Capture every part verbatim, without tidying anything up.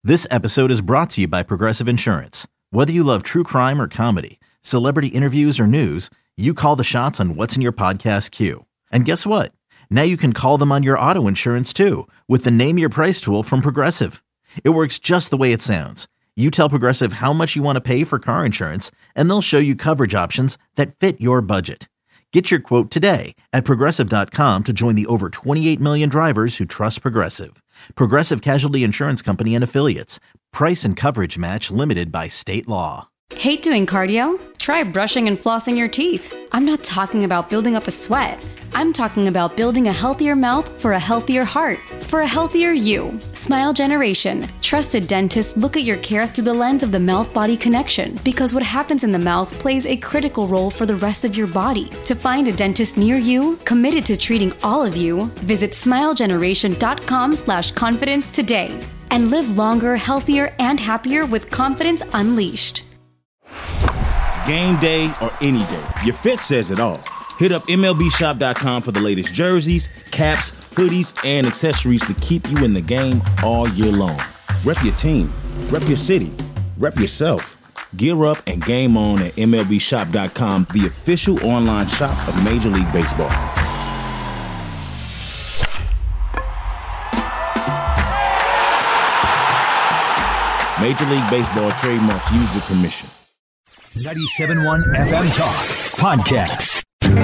This episode is brought to you by Progressive Insurance. Whether you love true crime or comedy, celebrity interviews or news, you call the shots on what's in your podcast queue. And guess what? Now you can call them on your auto insurance too with the Name Your Price tool from Progressive. It works just the way it sounds. You tell Progressive how much you want to pay for car insurance, and they'll show you coverage options that fit your budget. Get your quote today at Progressive dot com to join the over twenty-eight million drivers who trust Progressive. Progressive Casualty Insurance Company and Affiliates. Price and coverage match limited by state law. Hate doing cardio? Try brushing and flossing your teeth. I'm not talking about building up a sweat. I'm talking about building a healthier mouth for a healthier heart, for a healthier you. Smile Generation. Trusted dentists look at your care through the lens of the mouth-body connection, because what happens in the mouth plays a critical role for the rest of your body. To find a dentist near you, committed to treating all of you, visit smile generation dot com slash confidence today. And live longer, healthier, and happier with confidence unleashed. Game day or any day, your fit says it all. Hit up M L B shop dot com for the latest jerseys, caps, hoodies, and accessories to keep you in the game all year long. Rep your team, rep your city, rep yourself. Gear up and game on at M L B shop dot com, the official online shop of Major League Baseball. Major League Baseball trademark used with permission. ninety-seven point one F M Talk Podcast.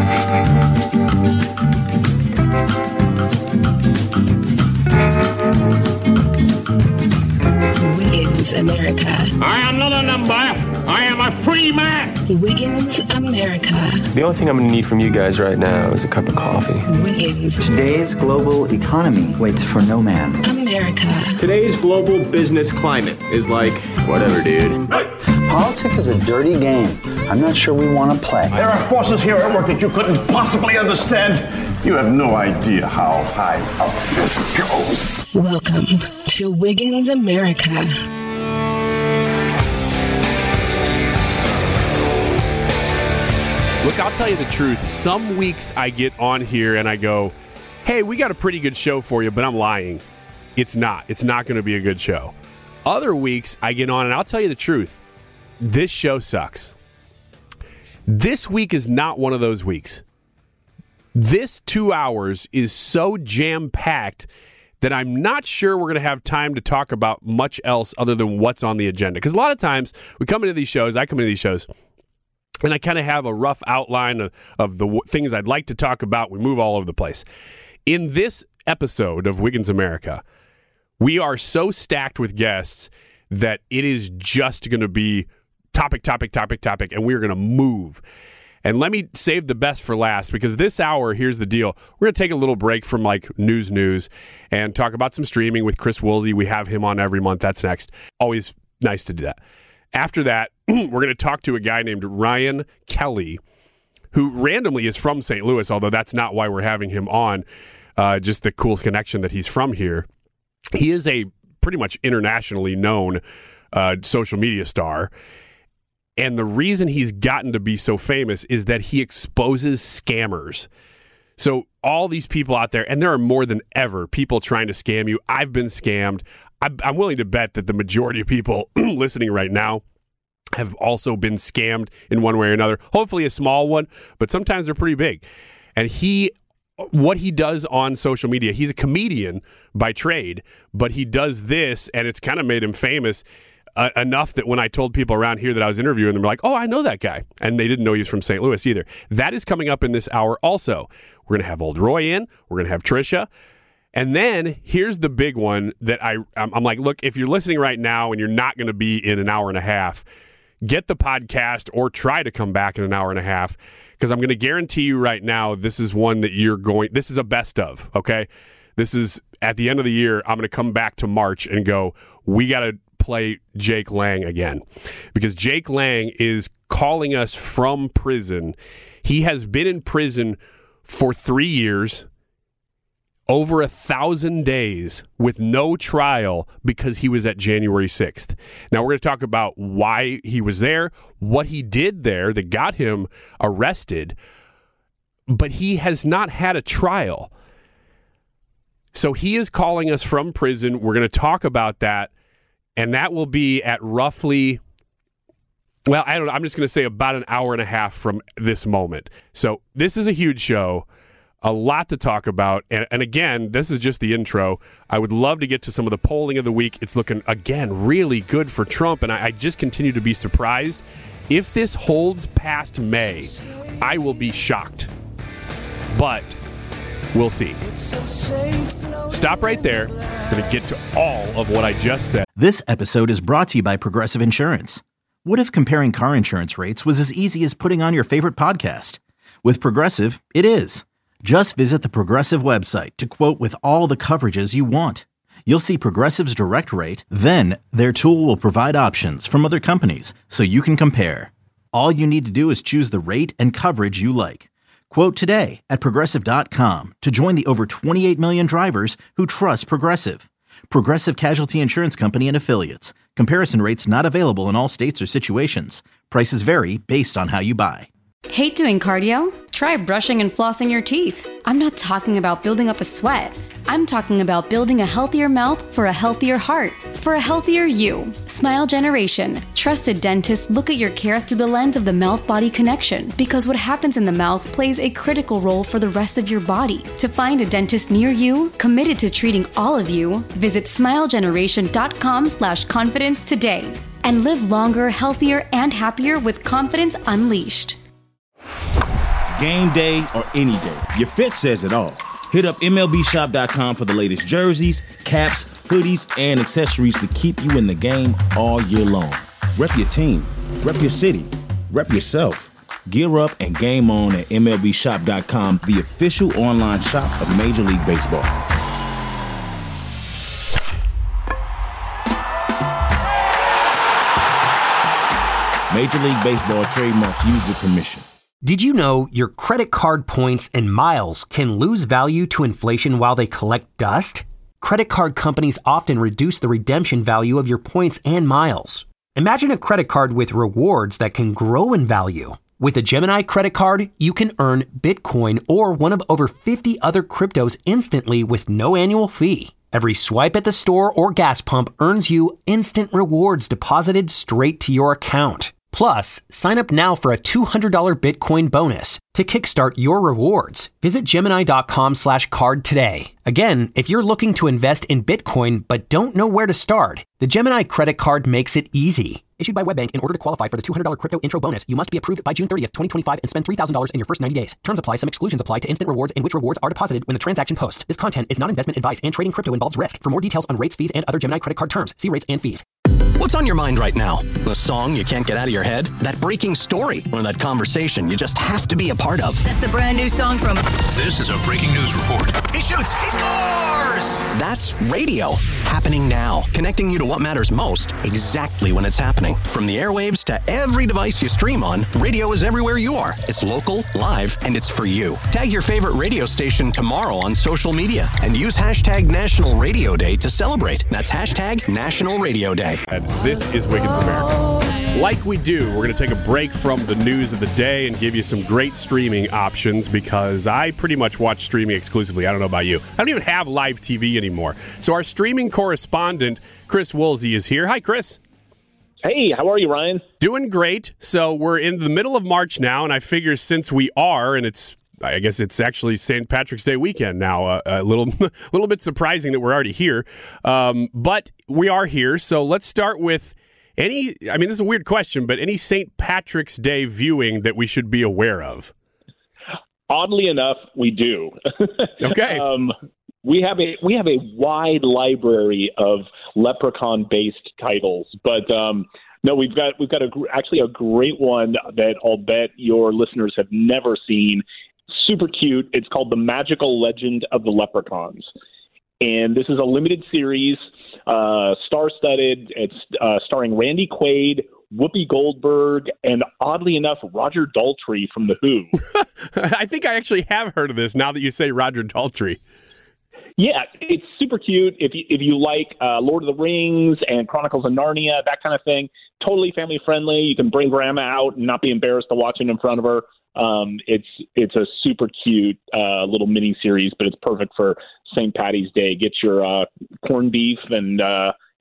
Wiggins America. I am not a number. I am a free man. Wiggins America. The only thing I'm going to need from you guys right now is a cup of coffee. Wiggins. Today's global economy waits for no man. America. Today's global business climate is like, whatever, dude. Hey. Politics is a dirty game. I'm not sure we want to play. There are forces here at work that you couldn't possibly understand. You have no idea how high up this goes. Welcome to Wiggins America. Look, I'll tell you the truth. Some weeks I get on here and I go, hey, we got a pretty good show for you, but I'm lying. It's not. It's not going to be a good show. Other weeks I get on and I'll tell you the truth. This show sucks. This week is not one of those weeks. This two hours is so jam-packed that I'm not sure we're going to have time to talk about much else other than what's on the agenda. Because a lot of times we come into these shows, I come into these shows, and I kind of have a rough outline of, of the w- things I'd like to talk about. We move all over the place. In this episode of Wiggins America, we are so stacked with guests that it is just going to be topic, topic, topic, topic, and we're going to move. And let me save the best for last, because this hour, here's the deal. We're going to take a little break from like news news and talk about some streaming with Chris Woolsey. We have him on every month. That's next. Always nice to do that. After that, we're going to talk to a guy named Ryan Kelly, who randomly is from Saint Louis, although that's not why we're having him on, uh, just the cool connection that he's from here. He is a pretty much internationally known uh, social media star. And the reason he's gotten to be so famous is that he exposes scammers. So all these people out there, and there are more than ever people trying to scam you. I've been scammed. I'm willing to bet that the majority of people listening right now have also been scammed in one way or another. Hopefully a small one, but sometimes they're pretty big. And he, what he does on social media, he's a comedian by trade, but he does this, and it's kind of made him famous uh, enough that when I told people around here that I was interviewing them, they're like, oh, I know that guy. And they didn't know he was from Saint Louis either. That is coming up in this hour also. We're going to have Old Roy in. We're going to have Trisha. And then here's the big one that I, I'm, I'm like, look, if you're listening right now and you're not going to be in an hour and a half, get the podcast or try to come back in an hour and a half, because I'm going to guarantee you right now, this is one that you're going, this is a best of, okay? This is, at the end of the year, I'm going to come back to March and go, we got to play Jake Lang again, because Jake Lang is calling us from prison. He has been in prison for three years. Over a thousand days with no trial because he was at January sixth. Now, we're going to talk about why he was there, what he did there that got him arrested, but he has not had a trial. So he is calling us from prison. We're going to talk about that. and that will be at roughly, well, I don't know, I'm just going to say about an hour and a half from this moment. So this is a huge show, a lot to talk about, and, and again, this is just the intro. I would love to get to some of the polling of the week. It's looking, again, really good for Trump, and I, I just continue to be surprised. If this holds past May, I will be shocked, but we'll see. Stop right there. I'm going to get to all of what I just said. This episode is brought to you by Progressive Insurance. What if comparing car insurance rates was as easy as putting on your favorite podcast? With Progressive, it is. Just visit the Progressive website to quote with all the coverages you want. You'll see Progressive's direct rate, then their tool will provide options from other companies so you can compare. All you need to do is choose the rate and coverage you like. Quote today at Progressive dot com to join the over twenty-eight million drivers who trust Progressive. Progressive Casualty Insurance Company and Affiliates. Comparison rates not available in all states or situations. Prices vary based on how you buy. Hate doing cardio? Try brushing and flossing your teeth. I'm not talking about building up a sweat. I'm talking about building a healthier mouth for a healthier heart, for a healthier you. Smile Generation. Trusted dentists look at your care through the lens of the mouth-body connection, because what happens in the mouth plays a critical role for the rest of your body. To find a dentist near you, committed to treating all of you, visit smilegeneration.com slash confidence today. And live longer, healthier, and happier with confidence unleashed. Game day or any day, your fit says it all. Hit up M L B shop dot com for the latest jerseys, caps, hoodies, and accessories to keep you in the game all year long. Rep your team, rep your city, rep yourself. Gear up and game on at M L B shop dot com, the official online shop of Major League Baseball. Major League Baseball trademark used with permission. Did you know your credit card points and miles can lose value to inflation while they collect dust? Credit card companies often reduce the redemption value of your points and miles. Imagine a credit card with rewards that can grow in value. With a Gemini credit card, you can earn Bitcoin or one of over fifty other cryptos instantly with no annual fee. Every swipe at the store or gas pump earns you instant rewards deposited straight to your account. Plus, sign up now for a two hundred dollars Bitcoin bonus. To kickstart your rewards, visit Gemini.com slash card today. Again, if you're looking to invest in Bitcoin but don't know where to start, the Gemini credit card makes it easy. Issued by WebBank, in order to qualify for the two hundred dollars crypto intro bonus, you must be approved by June thirtieth, twenty twenty-five and spend three thousand dollars in your first ninety days. Terms apply. Some exclusions apply to instant rewards and which rewards are deposited when the transaction posts. This content is not investment advice, and trading crypto involves risk. For more details on rates, fees, and other Gemini credit card terms, see rates and fees. What's on your mind right now? The song you can't get out of your head? That breaking story? Or that conversation you just have to be a part of? That's the brand new song from... This is a breaking news report. He shoots! He scores! That's radio. Happening now. Connecting you to what matters most, exactly when it's happening. From the airwaves to every device you stream on, radio is everywhere you are. It's local, live, and it's for you. Tag your favorite radio station tomorrow on social media and use hashtag National Radio Day to celebrate. That's hashtag National Radio Day. And this is Wiggins America. Like we do, we're going to take a break from the news of the day and give you some great streaming options, because I pretty much watch streaming exclusively. I don't know about you. I don't even have live T V anymore. So our streaming correspondent, Chris Woolsey, is here. Hi, Chris. Hey, how are you, Ryan? Doing great. So we're in the middle of March now, and I figure since we are, and it's I guess it's actually Saint Patrick's Day weekend now. Uh, a little, little bit surprising that we're already here, um, but we are here. So let's start with any. I mean, this is a weird question, but any Saint Patrick's Day viewing that we should be aware of? Oddly enough, we do. Okay. um, we have a we have a wide library of Leprechaun-based titles, but. Um, No, we've got we've got a, actually a great one that I'll bet your listeners have never seen. Super cute. It's called The Magical Legend of the Leprechauns. And this is a limited series, uh, star-studded. It's uh, starring Randy Quaid, Whoopi Goldberg, and oddly enough, Roger Daltrey from The Who. I think I actually have heard of this now that you say Roger Daltrey. Yeah, it's super cute. If you, if you like uh, Lord of the Rings and Chronicles of Narnia, that kind of thing, totally family friendly. You can bring grandma out and not be embarrassed to watch it in front of her. Um, it's it's a super cute uh, little mini series, but it's perfect for Saint Patty's Day. Get your uh, corned beef and uh,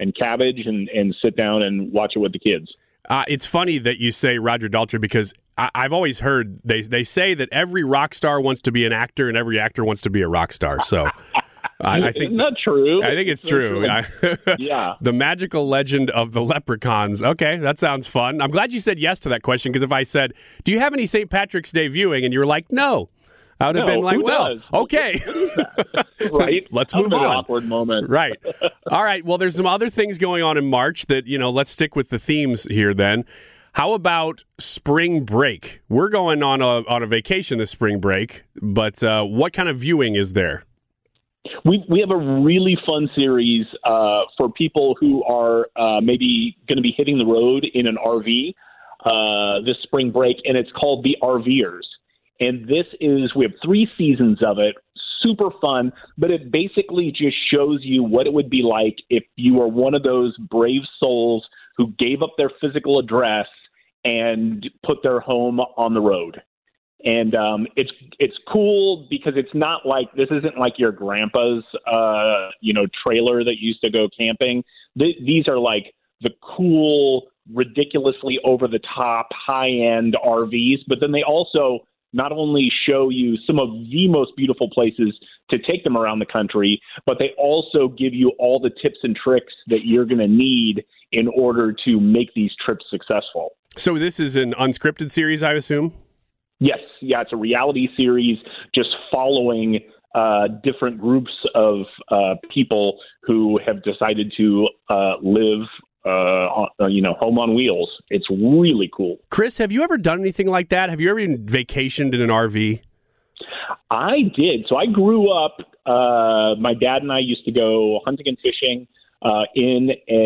and cabbage and, and sit down and watch it with the kids. Uh, it's funny that you say Roger Daltrey because I, I've always heard they they say that every rock star wants to be an actor and every actor wants to be a rock star. So I, I think not true. I think it's, it's true. true. Yeah, the magical legend of the Leprechauns. Okay, that sounds fun. I'm glad you said yes to that question because if I said, "Do you have any Saint Patrick's Day viewing?" and you were like, "No." I would have no, been like, well, does? okay. Right? Let's move on. An awkward moment. Right. All right. Well, there's some other things going on in March that, you know, let's stick with the themes here then. How about spring break? We're going on a on a vacation this spring break, but uh, what kind of viewing is there? We we have a really fun series uh, for people who are uh, maybe going to be hitting the road in an R V uh, this spring break, and it's called The RVers. And this is, we have three seasons of it, super fun, but it basically just shows you what it would be like if you were one of those brave souls who gave up their physical address and put their home on the road. And um, it's it's cool because it's not like, this isn't like your grandpa's, uh, you know, trailer that used to go camping. Th- these are like the cool, ridiculously over-the-top, high-end R Vs, but then they also not only show you some of the most beautiful places to take them around the country, but they also give you all the tips and tricks that you're going to need in order to make these trips successful. So this is an unscripted series, I assume? Yes. Yeah, it's a reality series just following uh, different groups of uh, people who have decided to uh, live Uh, you know, home on wheels. It's really cool. Chris, have you ever done anything like that? Have you ever even vacationed in an R V? I did. So I grew up, uh, my dad and I used to go hunting and fishing uh, in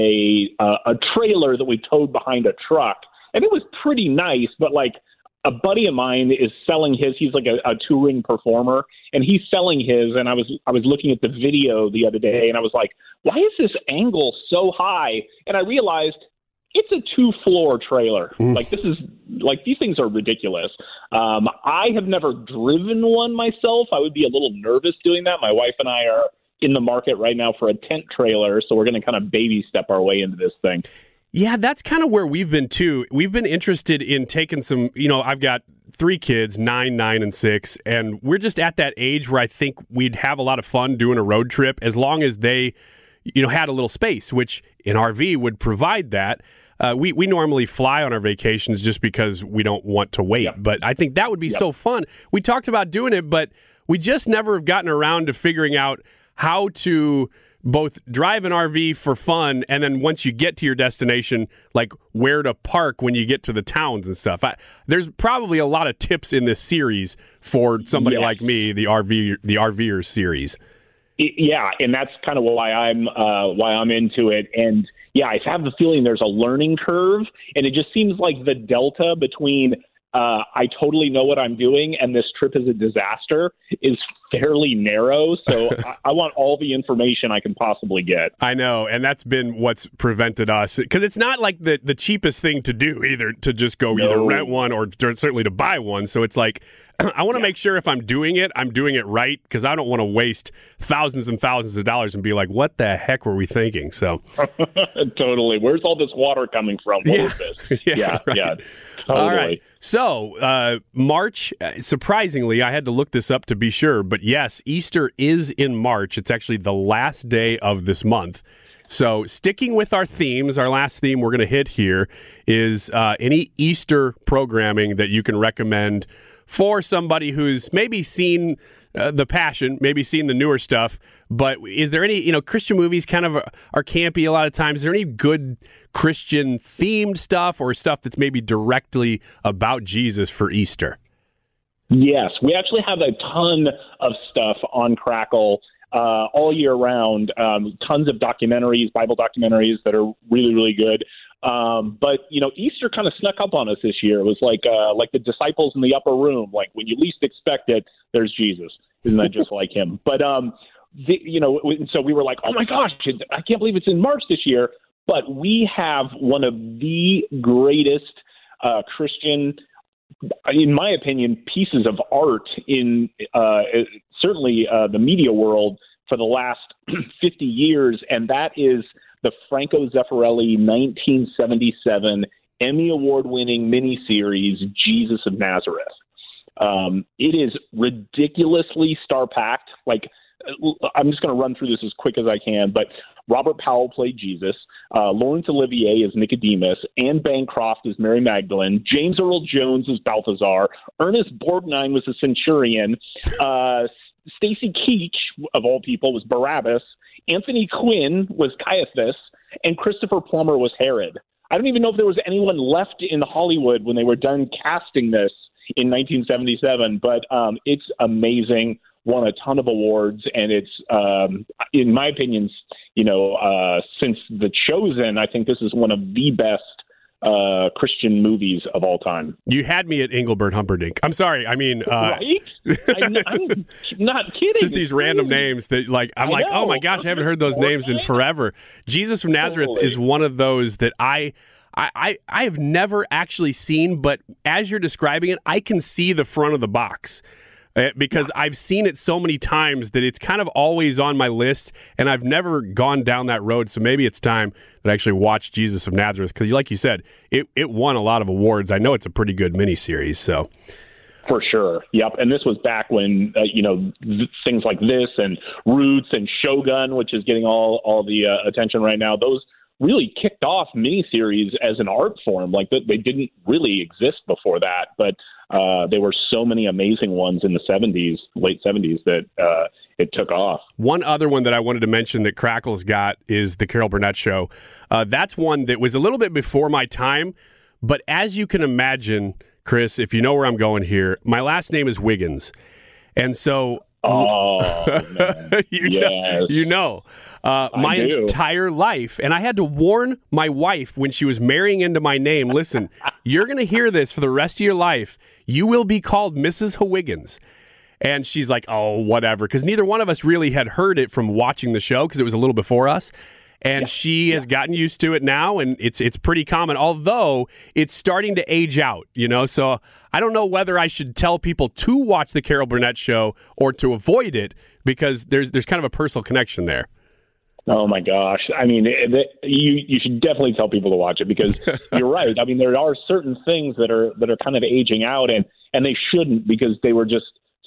a uh, a trailer that we towed behind a truck. And it was pretty nice, but like a buddy of mine is selling his, he's like a, a touring performer, and he's selling his, and I was I was looking at the video the other day, and I was like, why is this angle so high? And I realized it's a two-floor trailer. Mm. Like, this is, like, these things are ridiculous. Um, I have never driven one myself. I would be a little nervous doing that. My wife and I are in the market right now for a tent trailer, so we're going to kind of baby step our way into this thing. Yeah, that's kind of where we've been, too. We've been interested in taking some, you know, I've got three kids, nine, nine, and six, and we're just at that age where I think we'd have a lot of fun doing a road trip as long as they, you know, had a little space, which an R V would provide that. Uh, we, we normally fly on our vacations just because we don't want to wait, yep. but I think that would be yep. so fun. We talked about doing it, but we just never have gotten around to figuring out how to both drive an R V for fun, and then once you get to your destination, like where to park when you get to the towns and stuff. I, there's probably a lot of tips in this series for somebody yes. like me, the R V, the RVer series. Yeah, and that's kind of why I'm uh, why I'm into it. And yeah, I have the feeling there's a learning curve, and it just seems like the delta between uh, I totally know what I'm doing and this trip is a disaster is fairly narrow. So I, I want all the information I can possibly get. I know, and that's been what's prevented us, because it's not like the, the cheapest thing to do either, to just go no. either rent one or certainly to buy one. So it's like, I want to yeah. make sure if I'm doing it, I'm doing it right, because I don't want to waste thousands and thousands of dollars and be like, what the heck were we thinking? So totally. Where's all this water coming from? What yeah. is this? yeah, yeah, right. yeah. Totally. All right. So uh, March, surprisingly, I had to look this up to be sure, but yes, Easter is in March. It's actually the last day of this month. So sticking with our themes, our last theme we're going to hit here is uh, any Easter programming that you can recommend for somebody who's maybe seen uh, The Passion, maybe seen the newer stuff, but is there any, you know, Christian movies kind of are, are campy a lot of times. Is there any good Christian themed stuff or stuff that's maybe directly about Jesus for Easter? Yes, we actually have a ton of stuff on Crackle uh, all year round. Um, tons of documentaries, Bible documentaries that are really, really good. Um, but, you know, Easter kind of snuck up on us this year. It was like uh, like the disciples in the upper room. Like when you least expect it, there's Jesus. Isn't that just like him? But, um, the, you know, so we were like, oh, my gosh, I can't believe it's in March this year. But we have one of the greatest uh, Christian, in my opinion, pieces of art in uh, certainly uh, the media world for the last fifty years, and that is the Franco Zeffirelli nineteen seventy-seven Emmy Award-winning miniseries, Jesus of Nazareth. Um, it is ridiculously star-packed. Like, I'm just going to run through this as quick as I can, but Robert Powell played Jesus. Uh, Laurence Olivier as Nicodemus. Anne Bancroft as Mary Magdalene. James Earl Jones as Balthazar. Ernest Borgnine was a centurion. Uh, Stacy Keach, of all people, was Barabbas. Anthony Quinn was Caiaphas. And Christopher Plummer was Herod. I don't even know if there was anyone left in Hollywood when they were done casting this in nineteen seventy-seven, but um, it's amazing. Won a ton of awards, and it's, um, in my opinion, you know, uh, since The Chosen, I think this is one of the best uh, Christian movies of all time. You had me at Engelbert Humperdinck. I'm sorry. I mean, uh, right? I'm, I'm not kidding. Just these random names that, like, I'm I like, know. oh my gosh, I haven't heard those names in forever. Jesus from Nazareth totally. is one of those that I. I, I, I have never actually seen, but as you're describing it, I can see the front of the box. Because I've seen it so many times that it's kind of always on my list, and I've never gone down that road. So maybe it's time that I actually watch Jesus of Nazareth, because like you said, it, it won a lot of awards. I know it's a pretty good miniseries. So, for sure. Yep. And this was back when, uh, you know, th- things like this and Roots and Shogun, which is getting all, all the uh, attention right now, those really kicked off miniseries as an art form. Like, they didn't really exist before that, but uh, there were so many amazing ones in the seventies, late seventies, that uh, it took off. One other one that I wanted to mention that Crackle's got is the Carol Burnett Show. Uh, that's one that was a little bit before my time, but as you can imagine, Chris, if you know where I'm going here, my last name is Wiggins. And so... Oh, you, yes. know, you know, uh, my do. entire life. And I had to warn my wife when she was marrying into my name, listen, you're going to hear this for the rest of your life. You will be called Missus Hawiggins. And she's like, oh, whatever. Because neither one of us really had heard it from watching the show, because it was a little before us. And yeah. she has gotten used to it now, and it's it's pretty common, although it's starting to age out, you know? So I don't know whether I should tell people to watch the Carol Burnett Show or to avoid it, because there's there's kind of a personal connection there. Oh, my gosh. I mean, it, it, you you should definitely tell people to watch it, because you're right. I mean, there are certain things that are that are kind of aging out, and, and they shouldn't, because they were just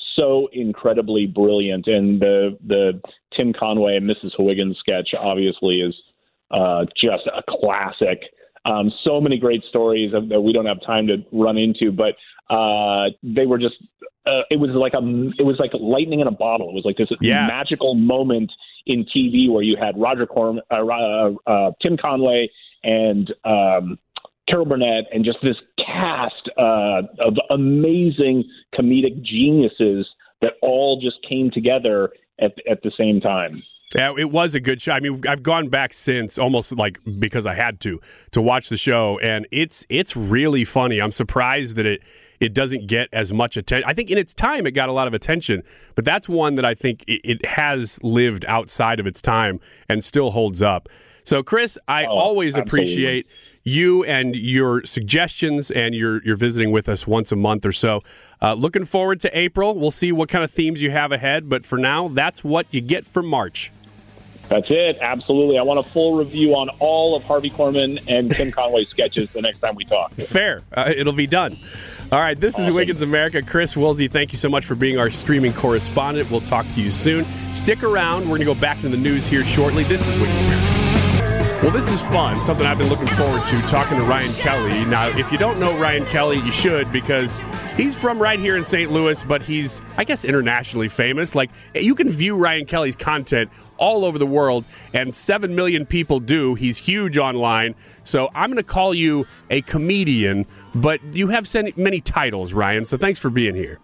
so incredibly brilliant. And the the Tim Conway and Missus Hawiggins sketch obviously is uh, just a classic. Um, so many great stories that we don't have time to run into, but uh, they were just uh, it was like a it was like lightning in a bottle. It was like this yeah. magical moment in T V where you had Roger Corm, uh, uh, uh, Tim Conway, and um, Carol Burnett, and just this cast uh, of amazing comedic geniuses that all just came together at at the same time. Yeah, it was a good show. I mean, I've gone back since, almost like because I had to, to watch the show, and it's it's really funny. I'm surprised that it it doesn't get as much attention. I think in its time it got a lot of attention, but that's one that I think it, it has lived outside of its time and still holds up. So, Chris, I oh, always absolutely. appreciate you and your suggestions, and you're you're visiting with us once a month or so. Uh, looking forward to April. We'll see what kind of themes you have ahead, but for now, that's what you get for March. That's it. Absolutely. I want a full review on all of Harvey Korman and Tim Conway sketches the next time we talk. Fair. Uh, it'll be done. All right. This awesome. is Wiggins America. Chris Wilsey, thank you so much for being our streaming correspondent. We'll talk to you soon. Stick around. We're going to go back to the news here shortly. This is Wiggins America. Well, this is fun. Something I've been looking forward to, talking to Ryan Kelly. Now, if you don't know Ryan Kelly, you should, because he's from right here in Saint Louis, but he's, I guess, internationally famous. Like, you can view Ryan Kelly's content all over the world, and seven million people do. He's huge online. So I'm going to call you a comedian, but you have many titles, Ryan, so thanks for being here.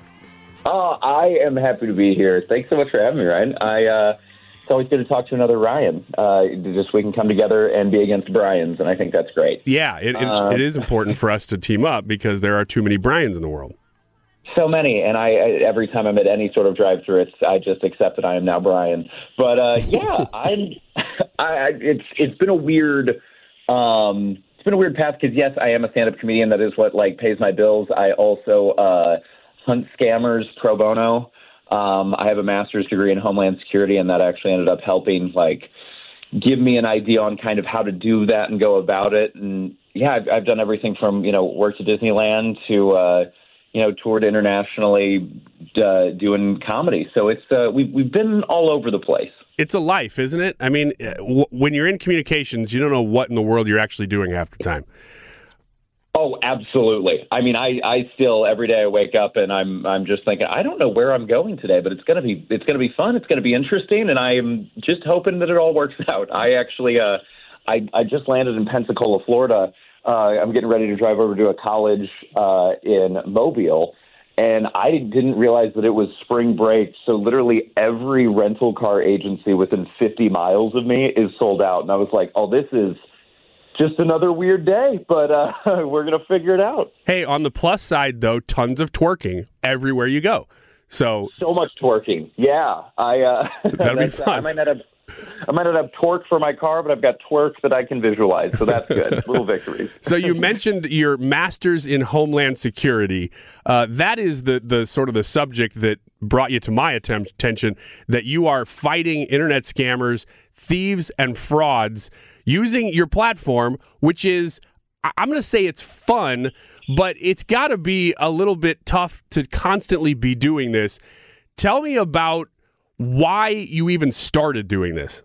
Oh, I am happy to be here. Thanks so much for having me, Ryan. I, uh, it's always good to talk to another Ryan. Uh, just we can come together and be against Bryans, and I think that's great. Yeah, it, it, uh, it is important for us to team up because there are too many Bryans in the world. So many, and I, I every time I'm at any sort of drive-through, it's I just accept that I am now Brian. But uh, yeah, I'm. I, it's it's been a weird, um, it's been a weird path because yes, I am a stand-up comedian. That is what like pays my bills. I also uh, hunt scammers pro bono. Um, I have a master's degree in Homeland Security, and that actually ended up helping like give me an idea on kind of how to do that and go about it. And yeah, I've, I've done everything from, you know, worked at Disneyland to, uh, you know, toured internationally uh, doing comedy. So it's uh, we've, we've been all over the place. It's a life, isn't it? I mean, w- when you're in communications, you don't know what in the world you're actually doing half the time. Oh, absolutely. I mean, I, I still every day I wake up and I'm I'm just thinking, I don't know where I'm going today, but it's gonna be it's gonna be fun. It's gonna be interesting, and I am just hoping that it all works out. I actually uh, I I just landed in Pensacola, Florida. Uh, I'm getting ready to drive over to a college uh, in Mobile, and I didn't realize that it was spring break. So literally every rental car agency within fifty miles of me is sold out, and I was like, oh, this is just another weird day, but uh, we're going to figure it out. Hey, on the plus side, though, tons of twerking everywhere you go. So so much twerking. Yeah. I, uh, that'll be fun. I might not have I might not have torque for my car, but I've got twerk that I can visualize, so that's good. Little victories. So you mentioned your master's in Homeland Security. Uh, that is the, the sort of the subject that brought you to my attention, that you are fighting internet scammers, thieves, and frauds using your platform, which is, I'm going to say it's fun, but it's got to be a little bit tough to constantly be doing this. Tell me about why you even started doing this.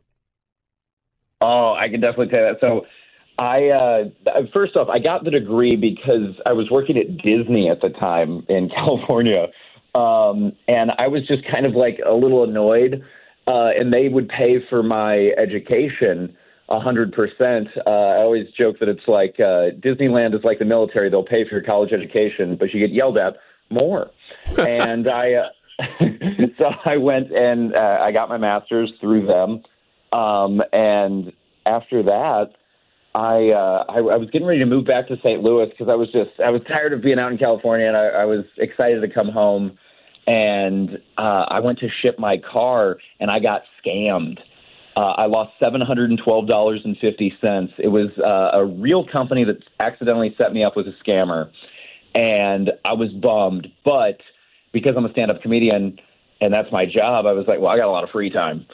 Oh, I can definitely tell you that. So I, uh, first off, I got the degree because I was working at Disney at the time in California. Um, and I was just kind of like a little annoyed, uh, and they would pay for my education A hundred percent. Uh, I always joke that it's like uh, Disneyland is like the military. They'll pay for your college education, but you get yelled at more. and I, uh, so I went and uh, I got my master's through them. Um, and after that, I, uh, I I was getting ready to move back to Saint Louis because I was just I was tired of being out in California, and I, I was excited to come home. And uh, I went to ship my car, and I got scammed. Uh, I lost seven hundred twelve dollars and fifty cents. It was uh, a real company that accidentally set me up with a scammer, and I was bummed. But because I'm a stand-up comedian and that's my job, I was like, well, I got a lot of free time.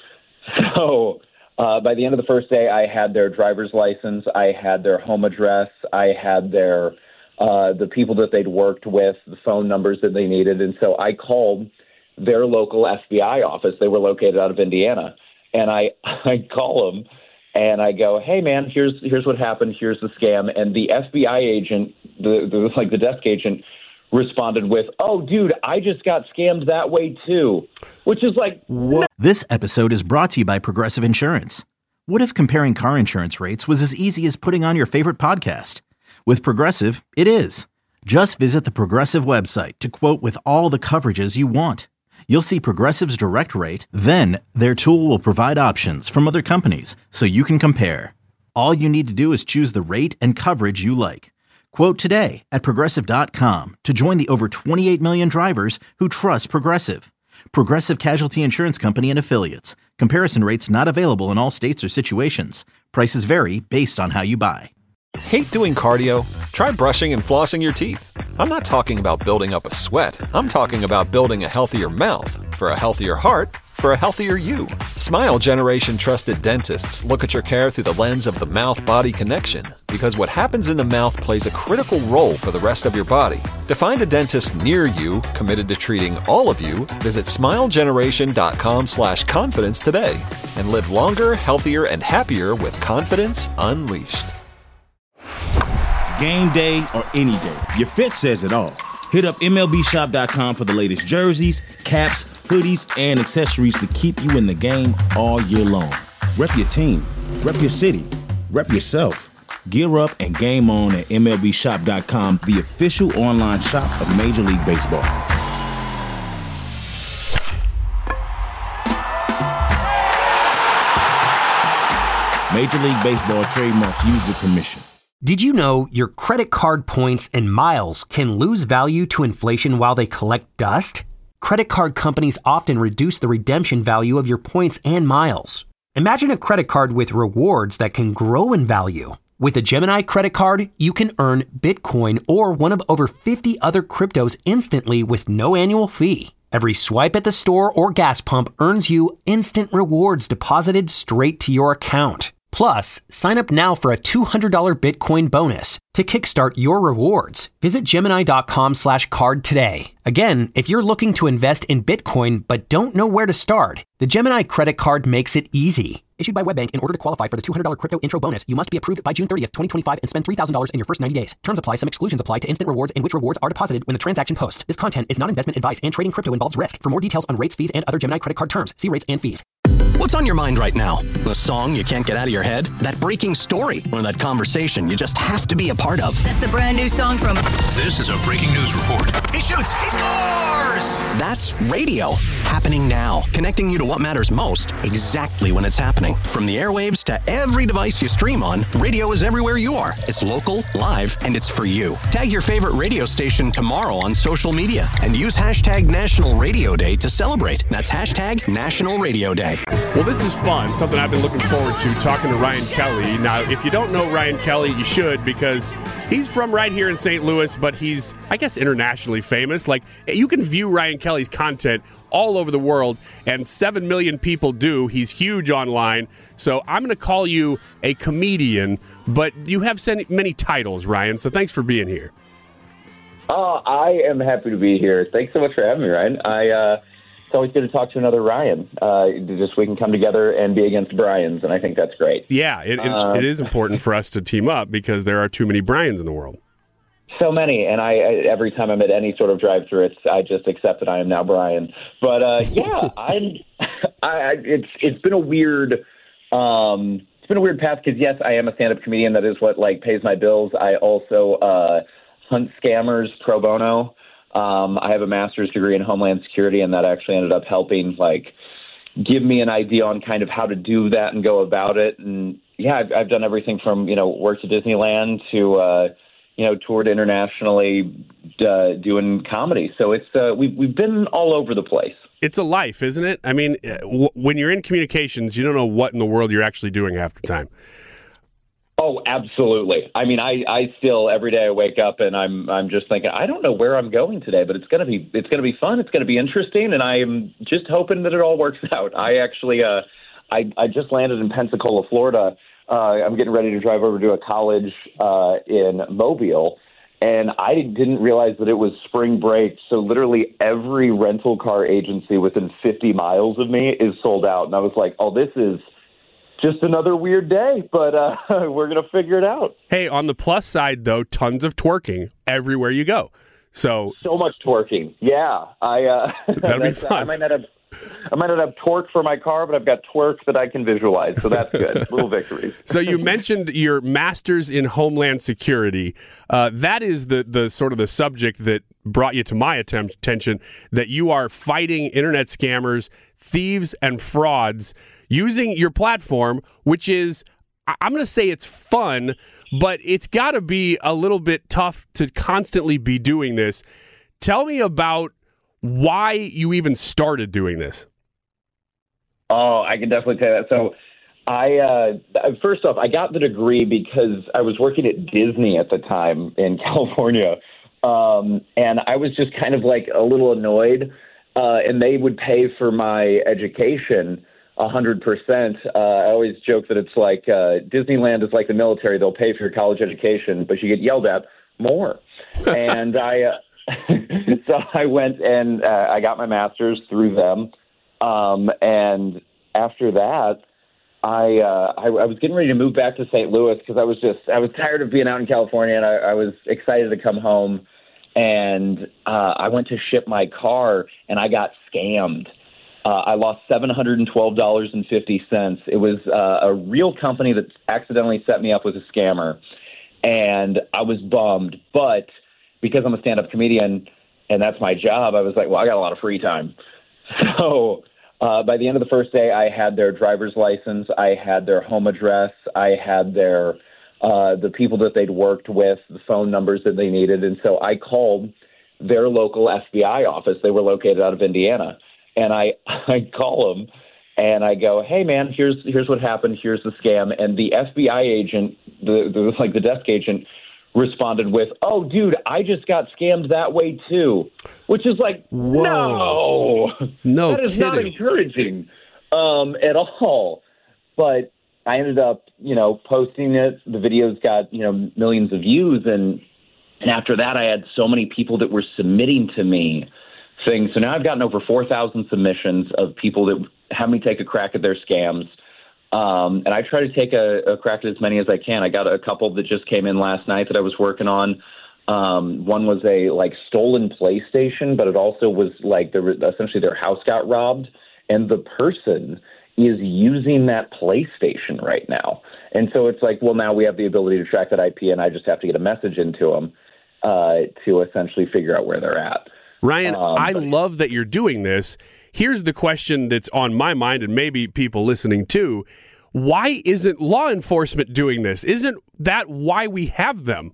So uh, by the end of the first day, I had their driver's license, I had their home address, I had their uh, the people that they'd worked with, the phone numbers that they needed, and so I called their local F B I office. They were located out of Indiana. And I, I call them and I go, hey, man, here's here's what happened. Here's the scam. And the F B I agent, the, the like the desk agent, responded with, oh, dude, I just got scammed that way, too, which is like. What? This episode is brought to you by Progressive Insurance. What if comparing car insurance rates was as easy as putting on your favorite podcast? With Progressive, it is. Just visit the Progressive website to quote with all the coverages you want. You'll see Progressive's direct rate, then their tool will provide options from other companies so you can compare. All you need to do is choose the rate and coverage you like. Quote today at Progressive dot com to join the over twenty-eight million drivers who trust Progressive. Progressive Casualty Insurance Company and Affiliates. Comparison rates not available in all states or situations. Prices vary based on how you buy. Hate doing cardio? Try brushing and flossing your teeth. I'm not talking about building up a sweat. I'm talking about building a healthier mouth. For a healthier heart, for a healthier you. Smile Generation trusted dentists look at your care through the lens of the mouth-body connection, because what happens in the mouth plays a critical role for the rest of your body. To find a dentist near you committed to treating all of you, visit smilegeneration.com slash confidence today and live longer, healthier, and happier with confidence unleashed. Game day or any day, your fit says it all. Hit up M L B shop dot com for the latest jerseys, caps, hoodies, and accessories to keep you in the game all year long. Rep your team, rep your city, rep yourself. Gear up and game on at M L B shop dot com, the official online shop of Major League Baseball. Major League Baseball trademark used with permission. Did you know your credit card points and miles can lose value to inflation while they collect dust? Credit card companies often reduce the redemption value of your points and miles. Imagine a credit card with rewards that can grow in value. With a Gemini credit card, you can earn Bitcoin or one of over fifty other cryptos instantly with no annual fee. Every swipe at the store or gas pump earns you instant rewards deposited straight to your account. Plus, sign up now for a two hundred dollars Bitcoin bonus to kickstart your rewards. Visit Gemini.com slash card today. Again, if you're looking to invest in Bitcoin but don't know where to start, the Gemini credit card makes it easy. Issued by WebBank, in order to qualify for the two hundred dollars crypto intro bonus, you must be approved by June thirtieth, twenty twenty-five and spend three thousand dollars in your first ninety days. Terms apply. Some exclusions apply to instant rewards in which rewards are deposited when the transaction posts. This content is not investment advice and trading crypto involves risk. For more details on rates, fees, and other Gemini credit card terms, see rates and fees. What's on your mind right now? The song you can't get out of your head? That breaking story? Or that conversation you just have to be a part of? That's the brand new song from... This is a breaking news report. He shoots! He scores! That's radio. Happening now. Connecting you to what matters most, exactly when it's happening. From the airwaves to every device you stream on, radio is everywhere you are. It's local, live, and it's for you. Tag your favorite radio station tomorrow on social media and use hashtag National Radio Day to celebrate. That's hashtag National Radio Day. Well, this is fun, something I've been looking forward to, talking to Ryan Kelly. Now, if you don't know Ryan Kelly, you should, because he's from right here in Saint Louis, but he's, I guess, internationally famous. Like, you can view Ryan Kelly's content all over the world, and seven million people do. He's huge online. So I'm going to call you a comedian, but you have many titles, Ryan, so thanks for being here. Oh, I am happy to be here. Thanks so much for having me, Ryan. I, uh, it's always good to talk to another Ryan. Uh, just we can come together and be against Brians, and I think that's great. Yeah, it, it, uh, it is important for us to team up because there are too many Brians in the world. So many, and I, I every time I'm at any sort of drive-through, it's I just accept that I am now Brian. But uh, yeah, I'm. I, it's it's been a weird. Um, it's been a weird path because yes, I am a stand-up comedian. That is what like pays my bills. I also uh, hunt scammers pro bono. Um, I have a master's degree in Homeland Security, and that actually ended up helping like give me an idea on kind of how to do that and go about it. And yeah, I've, I've done everything from you know worked at Disneyland to. Uh, you know, toured internationally uh, doing comedy. So it's uh, we've, we've been all over the place. It's a life, isn't it? I mean, w- when you're in communications, you don't know what in the world you're actually doing half the time. Oh, absolutely. I mean, I, I still, every day I wake up and I'm I'm just thinking, I don't know where I'm going today, but it's going to be it's going to be fun. It's going to be interesting. And I am just hoping that it all works out. I actually, uh, I, I just landed in Pensacola, Florida. Uh, I'm getting ready to drive over to a college uh, in Mobile, and I didn't realize that it was spring break. So literally every rental car agency within fifty miles of me is sold out. And I was like, oh, this is just another weird day, but uh, we're going to figure it out. Hey, on the plus side, though, tons of twerking everywhere you go. So so much twerking. Yeah. I, uh, that'll be fun. I might not have I might not have torque for my car, but I've got twerk that I can visualize, so that's good. Little victories. So you mentioned your master's in Homeland Security. Uh, that is the the sort of the subject that brought you to my attention, that you are fighting internet scammers, thieves, and frauds using your platform, which is, I'm going to say it's fun, but it's got to be a little bit tough to constantly be doing this. Tell me about why you even started doing this. Oh, I can definitely tell you that. So I, uh, first off, I got the degree because I was working at Disney at the time in California. Um, and I was just kind of like a little annoyed. Uh, and they would pay for my education a hundred percent. Uh, I always joke that it's like, uh, Disneyland is like the military. They'll pay for your college education, but you get yelled at more. And I, uh, so I went and uh, I got my master's through them. Um, and after that, I, uh, I I was getting ready to move back to Saint Louis because I was just I was tired of being out in California, and I, I was excited to come home. And uh, I went to ship my car, and I got scammed. Uh, I lost seven hundred twelve dollars and fifty cents. It was uh, a real company that accidentally set me up with a scammer, and I was bummed. But because I'm a stand-up comedian and that's my job, I was like, well, I got a lot of free time. So uh, by the end of the first day, I had their driver's license, I had their home address, I had their uh, the people that they'd worked with, the phone numbers that they needed. And so I called their local F B I office. They were located out of Indiana. And I, I call them and I go, hey, man, here's here's what happened. Here's the scam. And the F B I agent, the, the like the desk agent, responded with, "Oh, dude, I just got scammed that way too," which is like, Whoa. no, no, that is kidding. not encouraging um, at all. But I ended up, you know, posting it. The videos got, you know, millions of views, and and after that, I had so many people that were submitting to me things. So now I've gotten over four thousand submissions of people that have me take a crack at their scams. Um, and I try to take a, a crack at as many as I can. I got a couple that just came in last night that I was working on. Um, one was a like stolen PlayStation, but it also was like there was, essentially their house got robbed, and the person is using that PlayStation right now. And so it's like, well, now we have the ability to track that I P, and I just have to get a message into them uh, to essentially figure out where they're at. Ryan, um, I love that you're doing this. Here's the question that's on my mind, and maybe people listening too. Why isn't law enforcement doing this? Isn't that why we have them?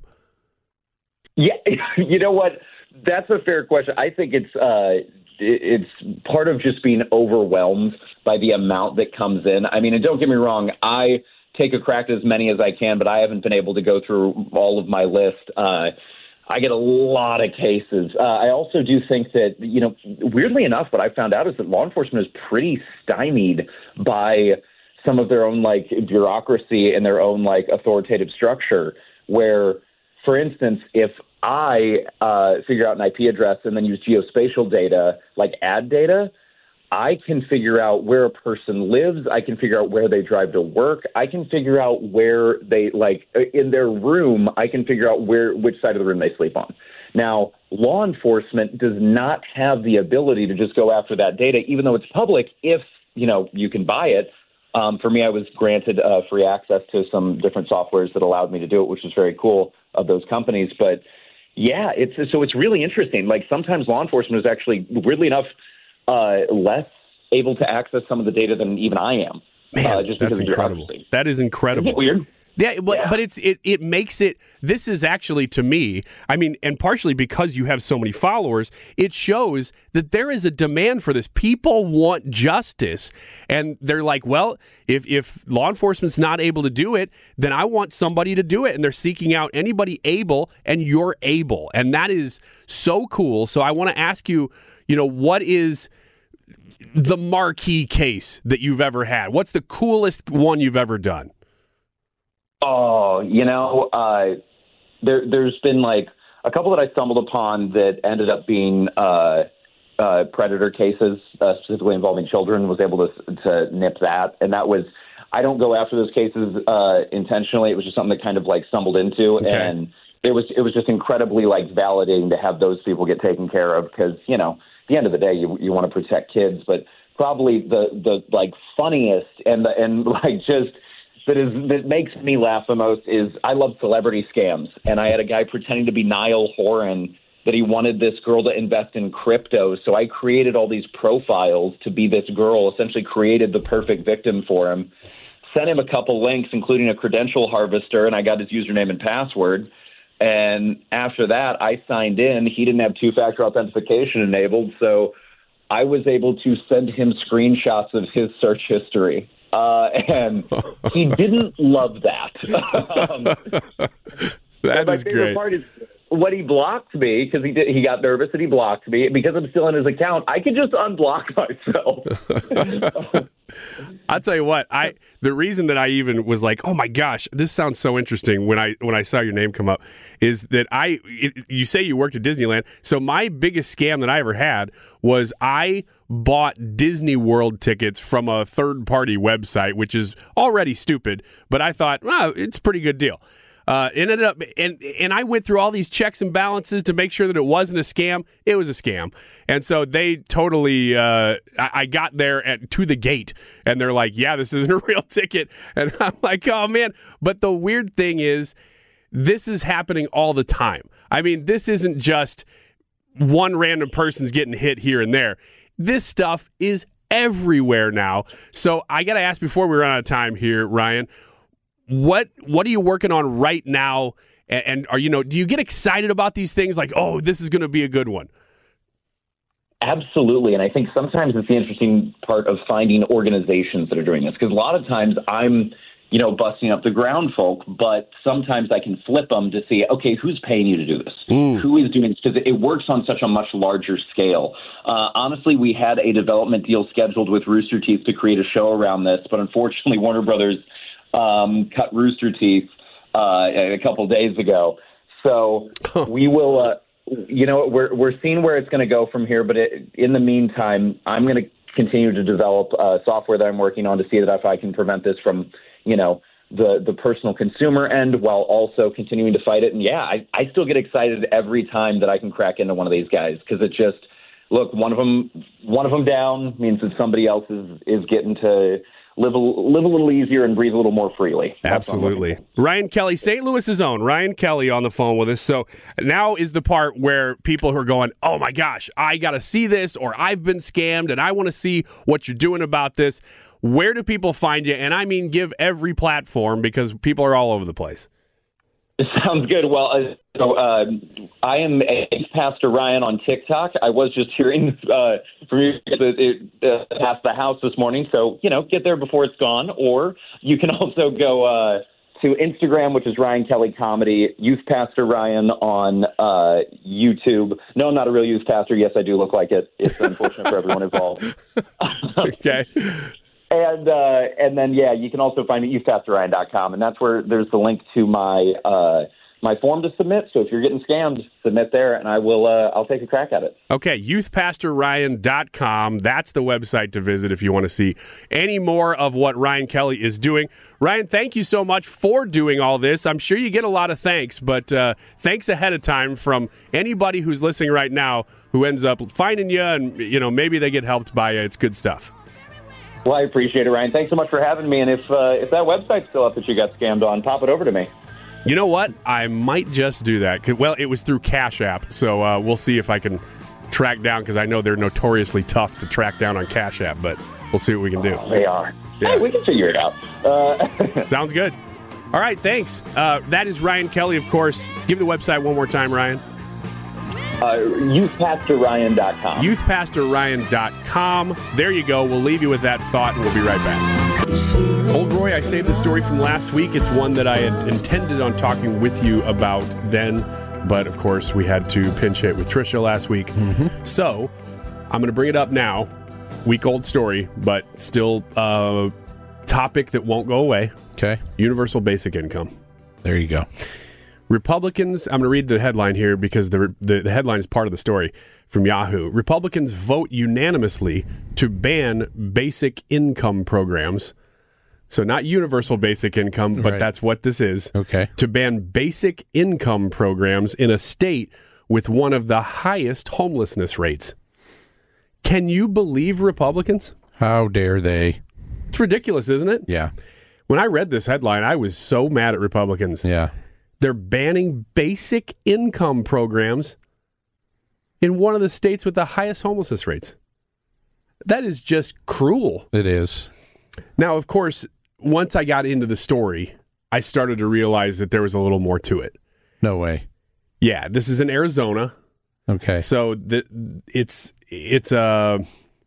Yeah, you know what? That's a fair question. I think it's uh, it's part of just being overwhelmed by the amount that comes in. I mean, and don't get me wrong, I take a crack at as many as I can, but I haven't been able to go through all of my list. Uh, I get a lot of cases. Uh, I also do think that, you know, weirdly enough, what I found out is that law enforcement is pretty stymied by some of their own, like, bureaucracy and their own, like, authoritative structure where, for instance, if I uh, figure out an I P address and then use geospatial data, like ad data, I can figure out where a person lives. I can figure out where they drive to work. I can figure out where they, like, in their room, I can figure out where, which side of the room they sleep on. Now, law enforcement does not have the ability to just go after that data, even though it's public, if, you know, you can buy it. Um, for me, I was granted uh, free access to some different softwares that allowed me to do it, which was very cool of those companies. But, yeah, it's so it's really interesting. Like, sometimes law enforcement is actually, weirdly enough, Uh, less able to access some of the data than even I am. Man, uh, just that's because incredible. That is incredible. Isn't it weird? Yeah, but, yeah. but it's it it makes it. This is actually, to me, I mean, and partially because you have so many followers, it shows that there is a demand for this. People want justice, and they're like, well, if if law enforcement's not able to do it, then I want somebody to do it, and they're seeking out anybody able, and you're able, and that is so cool. So I want to ask you, you know, what is the marquee case that you've ever had? What's the coolest one you've ever done? Oh, you know, uh, there, there's been like a couple that I stumbled upon that ended up being uh, uh, predator cases, uh, specifically involving children, was able to, to nip that. And that was, I don't go after those cases uh, intentionally. It was just something that kind of like stumbled into. Okay. And it was, it was just incredibly like validating to have those people get taken care of because, you know, at the end of the day, you you want to protect kids, but probably the, the like funniest and the, and like just that is that makes me laugh the most is I love celebrity scams, and I had a guy pretending to be Niall Horan that he wanted this girl to invest in crypto, so I created all these profiles to be this girl, essentially created the perfect victim for him, sent him a couple links, including a credential harvester, and I got his username and password. And after that, I signed in. He didn't have two-factor authentication enabled, so I was able to send him screenshots of his search history. Uh, and he didn't love that. um, that my is favorite great. part is when he blocked me, because he did, he got nervous and he blocked me. Because I'm still in his account, I can just unblock myself. I'll tell you what, I the reason that I even was like, oh my gosh, this sounds so interesting when I when I saw your name come up is that I it, you say you worked at Disneyland. So my biggest scam that I ever had was I bought Disney World tickets from a third party website, which is already stupid, but I thought, well, it's a pretty good deal. Uh, it ended up, and and I went through all these checks and balances to make sure that it wasn't a scam. It was a scam, and so they totally. Uh, I, I got there at, to the gate, and they're like, "Yeah, this isn't a real ticket," and I'm like, "Oh man!" But the weird thing is, this is happening all the time. I mean, this isn't just one random person's getting hit here and there. This stuff is everywhere now. So I got to ask before we run out of time here, Ryan. What what are you working on right now? And, and are you know, do you get excited about these things like, oh, this is going to be a good one? Absolutely, and I think sometimes it's the interesting part of finding organizations that are doing this because a lot of times I'm you know, busting up the ground folk, but sometimes I can flip them to see, okay, who's paying you to do this? Mm. Who is doing this? Because it works on such a much larger scale. Uh, honestly, we had a development deal scheduled with Rooster Teeth to create a show around this, but unfortunately, Warner Brothers um, cut Rooster Teeth uh, a couple days ago. So we will, uh, you know, we're we're seeing where it's going to go from here. But it, in the meantime, I'm going to continue to develop uh, software that I'm working on to see that if I can prevent this from, you know, the the personal consumer end while also continuing to fight it. And yeah, I, I still get excited every time that I can crack into one of these guys because it just look one of them one of them down means that somebody else is is getting to live a, live a little easier and breathe a little more freely. Absolutely. Ryan Kelly, Saint Louis's own Ryan Kelly on the phone with us. So now is the part where people who are going, oh my gosh, I got to see this, or I've been scammed and I want to see what you're doing about this. Where do people find you? And I mean, give every platform because people are all over the place. It sounds good. Well, uh, so, uh, I am a Pastor Ryan on TikTok. I was just hearing uh, from you that it uh, passed the house this morning. So, you know, get there before it's gone. Or you can also go uh, to Instagram, which is Ryan Kelly Comedy, Youth Pastor Ryan on uh, YouTube. No, I'm not a real youth pastor. Yes, I do look like it. It's unfortunate for everyone involved. Okay. And uh, and then, yeah, you can also find me at youth pastor ryan dot com, and that's where there's the link to my uh, my form to submit. So if you're getting scammed, submit there, and I will uh, I'll take a crack at it. Okay, youth pastor ryan dot com. That's the website to visit if you want to see any more of what Ryan Kelly is doing. Ryan, thank you so much for doing all this. I'm sure you get a lot of thanks, but uh, thanks ahead of time from anybody who's listening right now who ends up finding you, and you know maybe they get helped by you. It's good stuff. Well, I appreciate it, Ryan. Thanks so much for having me. And if uh, if that website's still up that you got scammed on, pop it over to me. You know what? I might just do that. Well, it was through Cash App, so uh, we'll see if I can track down, because I know they're notoriously tough to track down on Cash App, but we'll see what we can do. Oh, they are. Yeah. Hey, we can figure it out. Uh- Sounds good. All right, thanks. Uh, that is Ryan Kelly, of course. Give the website one more time, Ryan. Uh, youth pastor ryan dot com. youth pastor ryan dot com. There you go. We'll leave you with that thought, and we'll be right back. Old Roy, I saved the story from last week. It's one that I had intended on talking with you about then, but of course we had to pinch hit with Trisha last week. Mm-hmm. So I'm going to bring it up now. Week-old story, but still a topic that won't go away. Okay. Universal basic income. There you go. Republicans, I'm going to read the headline here because the, the the headline is part of the story from Yahoo. Republicans vote unanimously to ban basic income programs. So not universal basic income, but right. That's what this is. Okay. To ban basic income programs in a state with one of the highest homelessness rates. Can you believe Republicans? How dare they? It's ridiculous, isn't it? Yeah. When I read this headline, I was so mad at Republicans. Yeah. They're banning basic income programs in one of the states with the highest homelessness rates. That is just cruel. It is. Now, of course, once I got into the story, I started to realize that there was a little more to it. No way. Yeah, this is in Arizona. Okay. So the, it's it's a. Uh,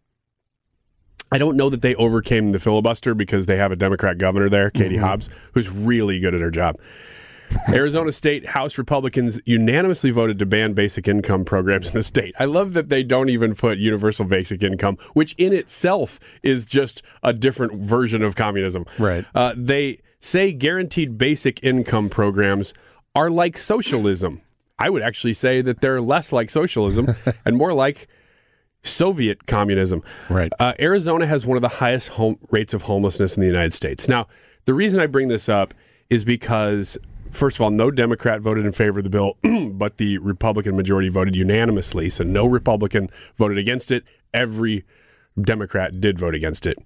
I don't know that they overcame the filibuster because they have a Democrat governor there, Katie mm-hmm. Hobbs, who's really good at her job. Arizona State House Republicans unanimously voted to ban basic income programs in the state. I love that they don't even put universal basic income, which in itself is just a different version of communism. Right. Uh, they say guaranteed basic income programs are like socialism. I would actually say that they're less like socialism and more like Soviet communism. Right. Uh, Arizona has one of the highest home rates of homelessness in the United States. Now, the reason I bring this up is because, first of all, no Democrat voted in favor of the bill, but the Republican majority voted unanimously. So no Republican voted against it. Every Democrat did vote against it.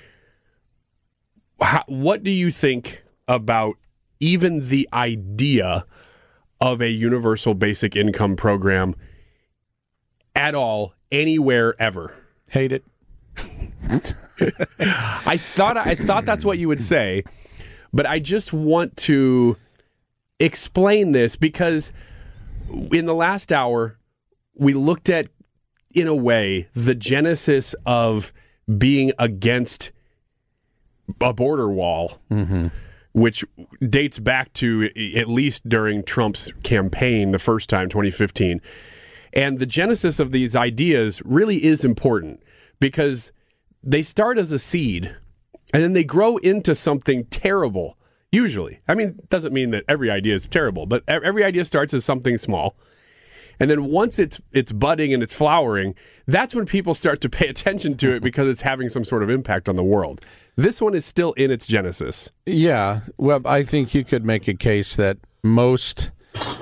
How, what do you think about even the idea of a universal basic income program at all, anywhere, ever? Hate it. I thought I thought that's what you would say, but I just want to explain this because in the last hour, we looked at, in a way, the genesis of being against a border wall, mm-hmm. which dates back to at least during Trump's campaign the first time, twenty fifteen. And the genesis of these ideas really is important because they start as a seed and then they grow into something terrible, usually. I mean, it doesn't mean that every idea is terrible, but every idea starts as something small. And then once it's it's budding and it's flowering, that's when people start to pay attention to it because it's having some sort of impact on the world. This one is still in its genesis. Yeah. Well, I think you could make a case that most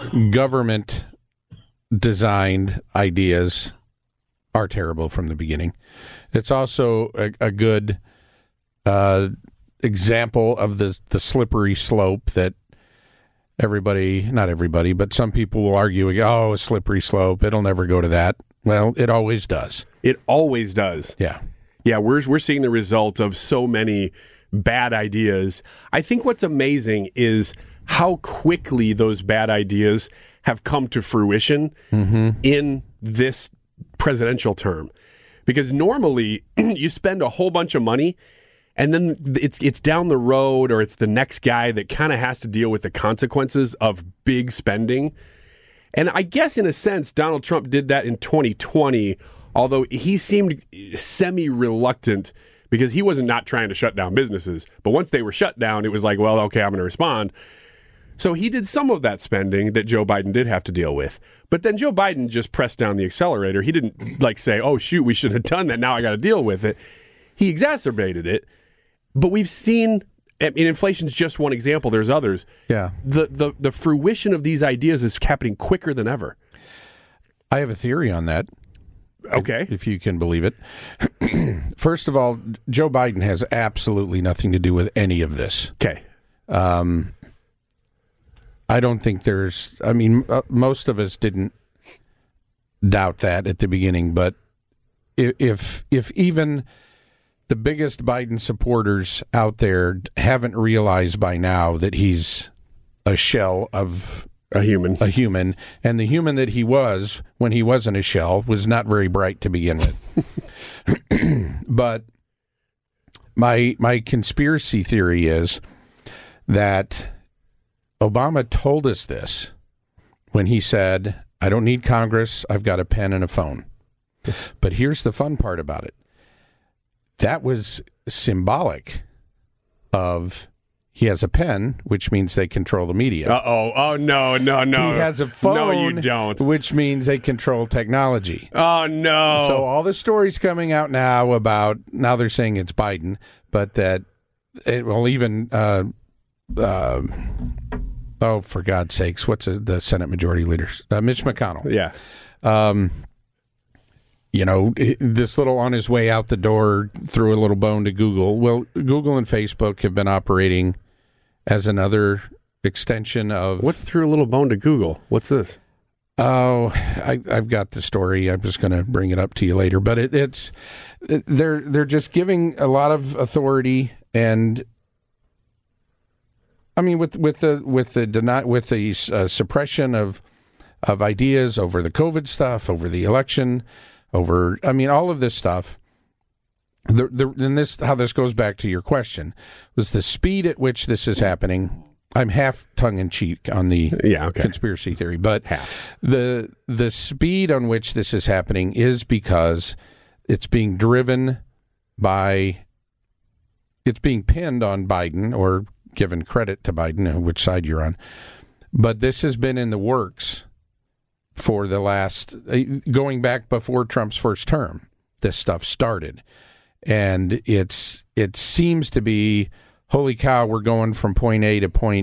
government-designed ideas are terrible from the beginning. It's also a, a good uh, example of the the slippery slope that everybody, not everybody, but some people will argue, oh, a slippery slope, it'll never go to that. Well, it always does. It always does. Yeah. Yeah, we're we're seeing the result of so many bad ideas. I think what's amazing is how quickly those bad ideas have come to fruition mm-hmm. in this presidential term. Because normally you spend a whole bunch of money and then it's it's down the road or it's the next guy that kind of has to deal with the consequences of big spending. And I guess in a sense, Donald Trump did that in twenty twenty, although he seemed semi-reluctant because he wasn't not trying to shut down businesses. But once they were shut down, it was like, well, okay, I'm going to respond. So he did some of that spending that Joe Biden did have to deal with. But then Joe Biden just pressed down the accelerator. He didn't like say, oh, shoot, we should have done that. Now I got to deal with it. He exacerbated it. But we've seen, I mean, inflation's just one example. There's others. Yeah. The, the, the fruition of these ideas is happening quicker than ever. I have a theory on that. Okay. If, if you can believe it. First of all, Joe Biden has absolutely nothing to do with any of this. Okay. Um, I don't think there's, I mean, uh, most of us didn't doubt that at the beginning, but if, if, if even the biggest Biden supporters out there haven't realized by now that he's a shell of a human, a human, and the human that he was when he wasn't a shell was not very bright to begin with. But my my conspiracy theory is that Obama told us this when he said, I don't need Congress, I've got a pen and a phone. But here's the fun part about it. That was symbolic of he has a pen, which means they control the media. Uh-oh. Oh, no, no, no. He has a phone, no, you don't. Which means they control technology. Oh, no. So all the stories coming out now about, now they're saying it's Biden, but that it will even, uh, uh, oh, for God's sakes, what's a, the Senate Majority Leader? Uh, Mitch McConnell. Yeah. Um, you know, this little on his way out the door threw a little bone to Google. Well, Google and Facebook have been operating as another extension of... What threw a little bone to Google? What's this? Oh, I, I've got the story. I'm just going to bring it up to you later. But it, it's it, they're they're just giving a lot of authority, and I mean with with the with the deny, with the uh, suppression of of ideas over the COVID stuff, over the election, over I mean all of this stuff. The, the, and this how this goes back to your question was the speed at which this is happening. I'm half tongue-in-cheek on the yeah, okay. conspiracy theory, but half. the the speed on which this is happening is because it's being driven by, it's being pinned on Biden or given credit to Biden, which side you're on. But this has been in the works for the last, going back before Trump's first term, this stuff started. And it's it seems to be, holy cow, we're going from point A to point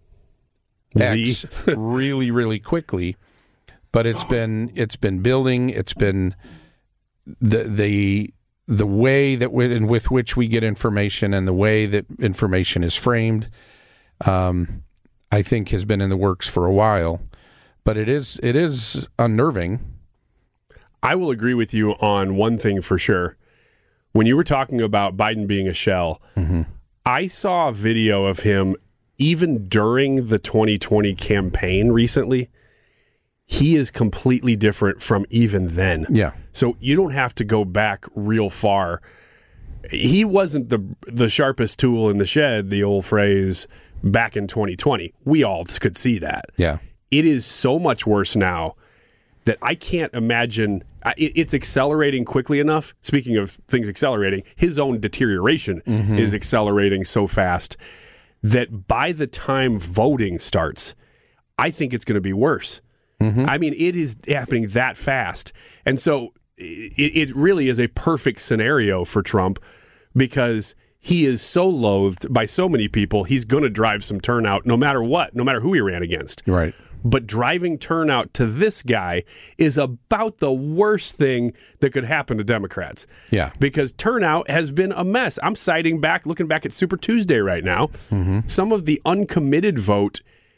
X really, really quickly. But it's been it's been building. It's been the the the way that with, and with which we get information and the way that information is framed. Um, I think has been in the works for a while, but it is it is unnerving. I will agree with you on one thing for sure. When you were talking about Biden being a shell, mm-hmm. I saw a video of him even during the twenty twenty campaign recently. He is completely different from even then. Yeah. So you don't have to go back real far. he wasn't the the sharpest tool in the shed, the old phrase, back in twenty twenty. We all could see that. Yeah. It is so much worse now that I can't imagine. It's accelerating quickly enough. Speaking of things accelerating, his own deterioration mm-hmm. is accelerating so fast that by the time voting starts, I think it's going to be worse. Mm-hmm. I mean, it is happening that fast. And so it, it really is a perfect scenario for Trump because he is so loathed by so many people, he's going to drive some turnout no matter what, no matter who he ran against. Right. But driving turnout to this guy is about the worst thing that could happen to Democrats. Yeah. Because turnout has been a mess. I'm citing back, looking back at Super Tuesday right now, mm-hmm. some of the uncommitted vote,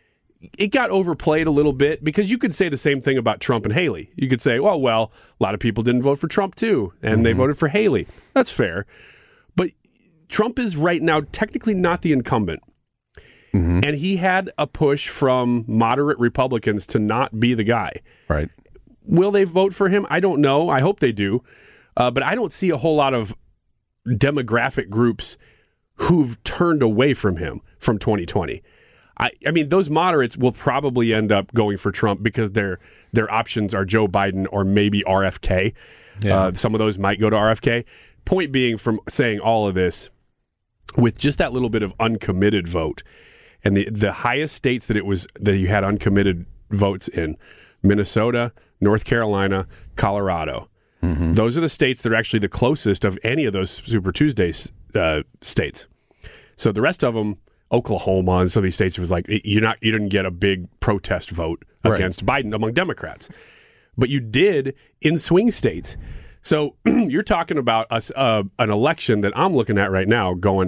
it got overplayed a little bit because you could say the same thing about Trump and Haley. You could say, well, well, a lot of people didn't vote for Trump too, and mm-hmm. they voted for Haley. That's fair. But Trump is right now technically not the incumbent. Mm-hmm. And he had a push from moderate Republicans to not be the guy. Right. Will they vote for him? I don't know. I hope they do. Uh, but I don't see a whole lot of demographic groups who've turned away from him from twenty twenty. I, I mean, those moderates will probably end up going for Trump because their their options are Joe Biden or maybe R F K. Yeah. Uh, some of those might go to R F K. Point being, from saying all of this, with just that little bit of uncommitted vote, and the, the highest states that it was that you had uncommitted votes in, Minnesota, North Carolina, Colorado. Mm-hmm. Those are the states that are actually the closest of any of those Super Tuesday uh, states. So the rest of them, Oklahoma and some of these states, it was like you're not you didn't get a big protest vote against right. Biden among Democrats, but you did in swing states. So you're talking about a, uh, an election that I'm looking at right now, going,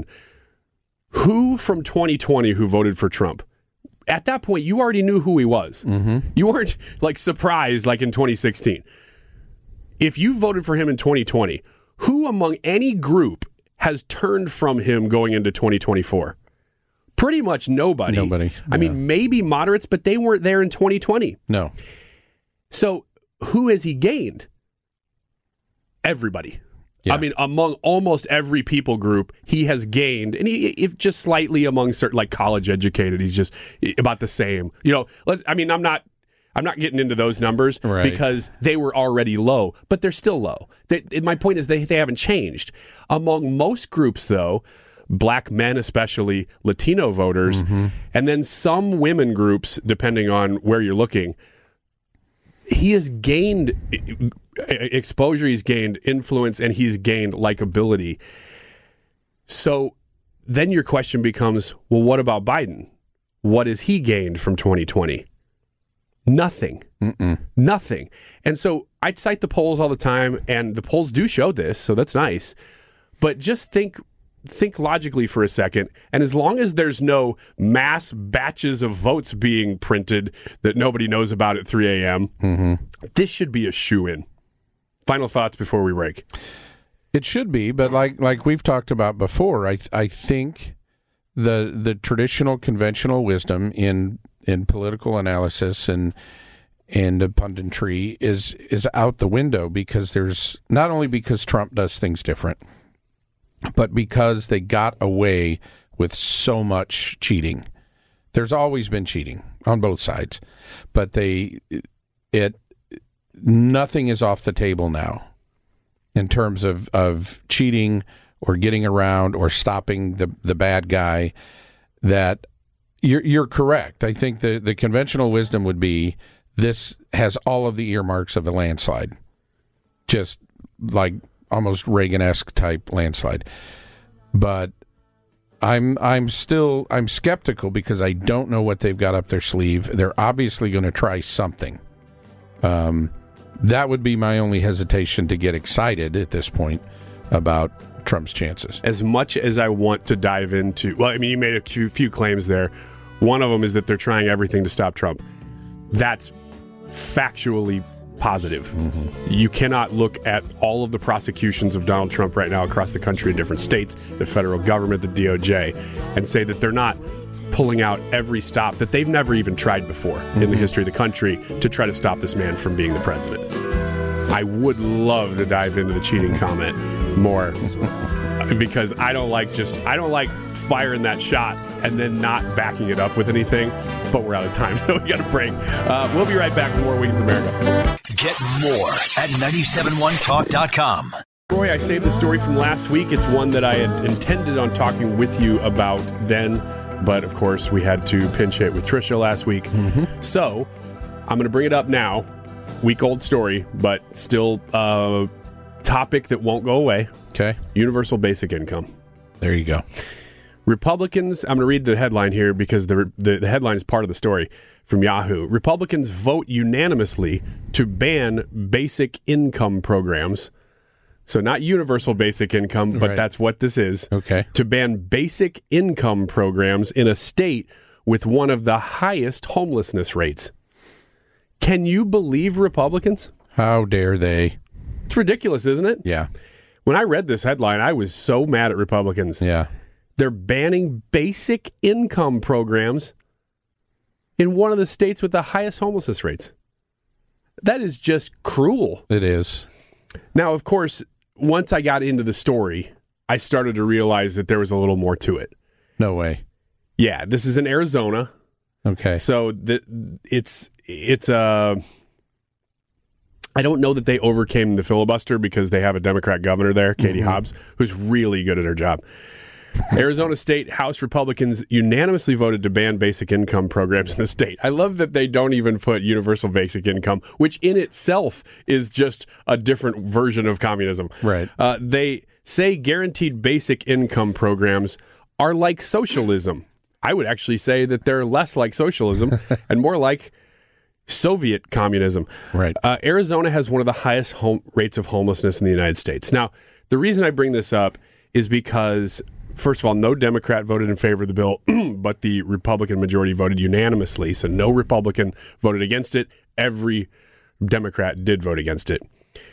who from twenty twenty who voted for Trump? At that point, you already knew who he was. Mm-hmm. You weren't like surprised like in twenty sixteen. If you voted for him in twenty twenty, who among any group has turned from him going into twenty twenty-four? Pretty much nobody. Nobody. I yeah. mean, maybe moderates, but they weren't there in twenty twenty. No. So who has he gained? Everybody. Yeah. I mean, among almost every people group, he has gained, and he, if just slightly among certain, like college educated, he's just about the same. You know, let's. I mean, I'm not, I'm not getting into those numbers right. because they were already low, but they're still low. They, my point is they they haven't changed. Among most groups, though, black men, especially Latino voters, mm-hmm. and then some women groups, depending on where you're looking, he has gained exposure, he's gained influence, and he's gained likability. So then your question becomes, well, what about Biden? What has he gained from twenty twenty? Nothing. Mm-mm. Nothing. And so I cite the polls all the time, and the polls do show this, so that's nice. But just think think logically for a second, and as long as there's no mass batches of votes being printed that nobody knows about at three a.m., mm-hmm. this should be a shoo-in. Final thoughts before we break. It should be, but like like we've talked about before, I th- I think the the traditional conventional wisdom in in political analysis and and punditry is is out the window, because there's not only because Trump does things different, but because they got away with so much cheating. There's always been cheating on both sides, but they it nothing is off the table now in terms of, of cheating or getting around or stopping the, the bad guy. That you're you're correct. I think the, the conventional wisdom would be this has all of the earmarks of a landslide, just like almost Reagan-esque type landslide. But I'm I'm still I'm skeptical because I don't know what they've got up their sleeve. They're obviously going to try something. Um, that would be my only hesitation to get excited at this point about Trump's chances. As much as I want to dive into, well, I mean, you made a few, few claims there. One of them is that they're trying everything to stop Trump. That's factually positive. Mm-hmm. You cannot look at all of the prosecutions of Donald Trump right now across the country in different states, the federal government, the D O J, and say that they're not pulling out every stop that they've never even tried before mm-hmm. in the history of the country to try to stop this man from being the president. I would love to dive into the cheating comment more. because I don't like just I don't like firing that shot and then not backing it up with anything. But we're out of time, so we got a break. Uh, we'll be right back with more Wiggins America. Get more at nine seven one talk dot com. Roy, I saved the story from last week. It's one that I had intended on talking with you about then, but of course we had to pinch hit with Trisha last week. Mm-hmm. So I'm going to bring it up now. Week-old story, but still a topic that won't go away. Okay. Universal basic income. There you go. Republicans, I'm going to read the headline here because the, the the headline is part of the story from Yahoo. Republicans vote unanimously to ban basic income programs. So not universal basic income, but right. That's what this is. Okay. To ban basic income programs in a state with one of the highest homelessness rates. Can you believe Republicans? How dare they? It's ridiculous, isn't it? Yeah. When I read this headline, I was so mad at Republicans. Yeah. They're banning basic income programs in one of the states with the highest homelessness rates. That is just cruel. It is. Now, of course, once I got into the story, I started to realize that there was a little more to it. No way. Yeah, this is in Arizona. Okay. So the, it's it's uh, I don't know that they overcame the filibuster because they have a Democrat governor there, Katie mm-hmm. Hobbs, who's really good at her job. Arizona State House Republicans unanimously voted to ban basic income programs in the state. I love that they don't even put universal basic income, which in itself is just a different version of communism. Right. Uh, they say guaranteed basic income programs are like socialism. I would actually say that they're less like socialism and more like Soviet communism. Right. Uh, Arizona has one of the highest home rates of homelessness in the United States. Now, the reason I bring this up is because, first of all, no Democrat voted in favor of the bill, but the Republican majority voted unanimously. So no Republican voted against it. Every Democrat did vote against it.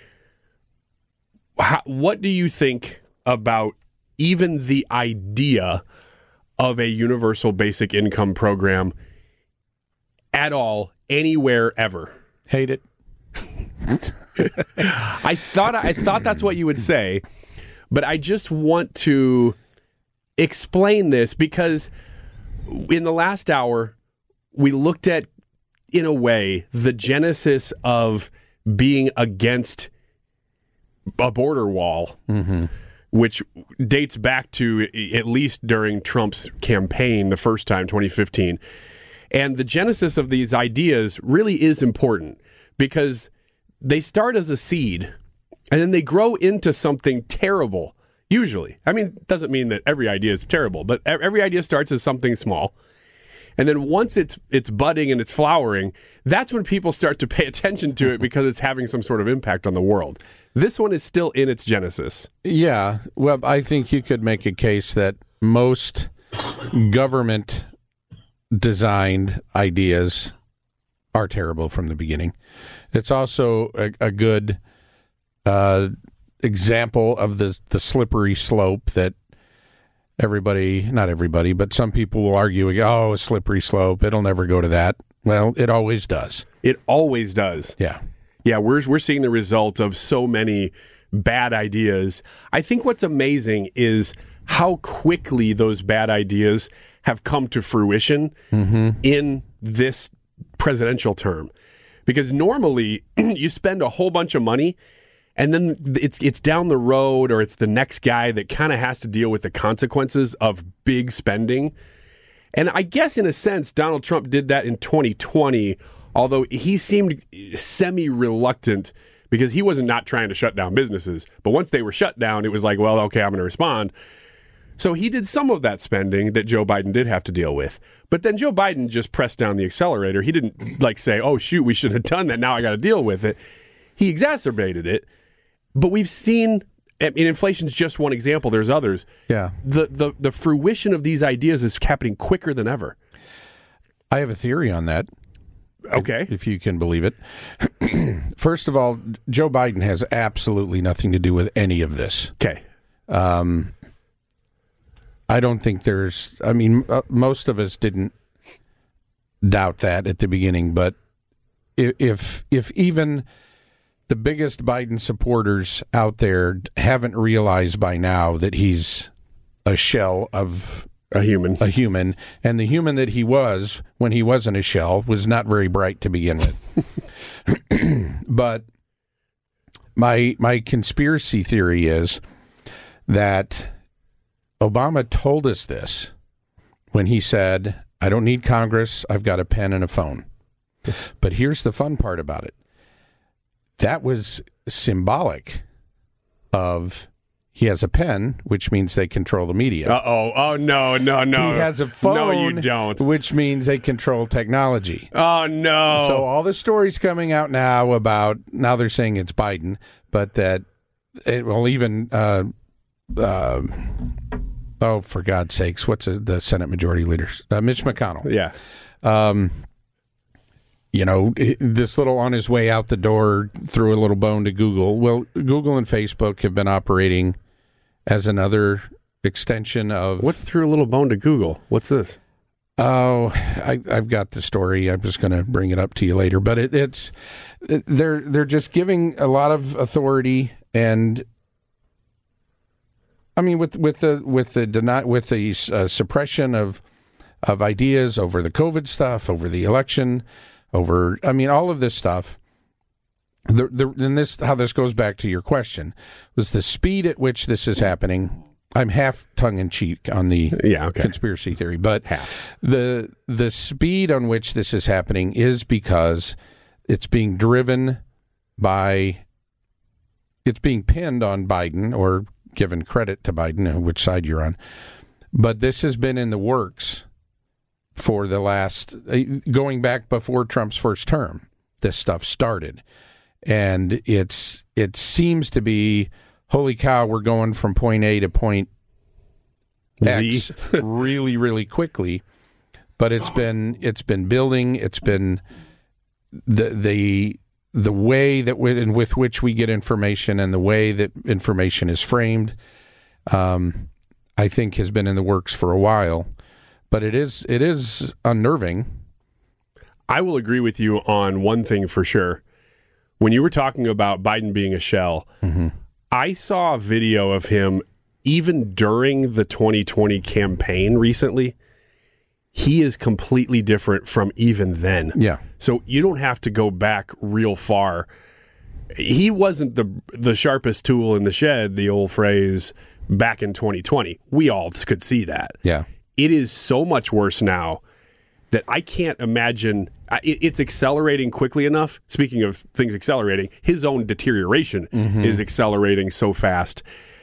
How, what do you think about even the idea of a universal basic income program at all, anywhere, ever? Hate it. I thought I thought that's what you would say, but I just want to explain this because in the last hour, we looked at, in a way, the genesis of being against a border wall, mm-hmm. which dates back to at least during Trump's campaign the first time, twenty fifteen. And the genesis of these ideas really is important because they start as a seed and then they grow into something terrible. Usually. I mean, it doesn't mean that every idea is terrible, but every idea starts as something small. And then once it's it's budding and it's flowering, that's when people start to pay attention to it because it's having some sort of impact on the world. This one is still in its genesis. Yeah. Well, I think you could make a case that most government-designed ideas are terrible from the beginning. It's also a, a good uh, example of the the slippery slope that everybody, not everybody, but some people will argue, oh, a slippery slope, it'll never go to that. Well, it always does. It always does. Yeah. Yeah, we're we're seeing the result of so many bad ideas. I think what's amazing is how quickly those bad ideas have come to fruition mm-hmm. in this presidential term. Because normally you spend a whole bunch of money and then it's it's down the road or it's the next guy that kind of has to deal with the consequences of big spending. And I guess in a sense, Donald Trump did that in twenty twenty, although he seemed semi-reluctant because he wasn't not trying to shut down businesses. But once they were shut down, it was like, well, okay, I'm going to respond. So he did some of that spending that Joe Biden did have to deal with. But then Joe Biden just pressed down the accelerator. He didn't like say, oh, shoot, we should have done that. Now I got to deal with it. He exacerbated it. But we've seen, and inflation's just one example. There's others. Yeah. The, the, the fruition of these ideas is happening quicker than ever. I have a theory on that. Okay. If, if you can believe it. First of all, Joe Biden has absolutely nothing to do with any of this. Okay. Um, I don't think there's, I mean, uh, most of us didn't doubt that at the beginning, but if if, if even the biggest Biden supporters out there haven't realized by now that he's a shell of a human. A human. And the human that he was when he wasn't a shell was not very bright to begin with. But my my conspiracy theory is that Obama told us this when he said, I don't need Congress, I've got a pen and a phone. But here's the fun part about it. That was symbolic of he has a pen, which means they control the media. Uh-oh. Oh, no, no, no. He has a phone, no, you don't. which means they control technology. Oh, no. So all the stories coming out now about, now they're saying it's Biden, but that it will even, uh, uh, oh, for God's sakes, what's the Senate Majority Leader? Uh, Mitch McConnell. Yeah. Um, you know, this little on his way out the door threw a little bone to Google. Well, Google and Facebook have been operating as another extension of... What threw a little bone to Google? What's this? Oh, I, I've got the story. I'm just going to bring it up to you later. But it, it's it, they're they're just giving a lot of authority, and I mean with with the with the deny, with the uh, suppression of of ideas over the COVID stuff, over the election, over I mean all of this stuff. The, the, and this how this goes back to your question was the speed at which this is happening. I'm half tongue in cheek on the yeah, okay. conspiracy theory, but half. the the speed on which this is happening is because it's being driven by it's being pinned on Biden or given credit to Biden, which side you're on. But this has been in the works for the last going back before Trump's first term. This stuff started. And it's it seems to be, holy cow, we're going from point A to point X really, really quickly. But it's been it's been building. It's been the the the way that with, and with which we get information and the way that information is framed. Um, I think has been in the works for a while, but it is it is unnerving. I will agree with you on one thing for sure. When you were talking about Biden being a shell, mm-hmm. I saw a video of him even during the twenty twenty campaign recently. He is completely different from even then. Yeah. So you don't have to go back real far. He wasn't the the sharpest tool in the shed, the old phrase, back in twenty twenty. We all could see that. Yeah. It is so much worse now that I can't imagine. It's accelerating quickly enough. Speaking of things accelerating, his own deterioration mm-hmm. is accelerating so fast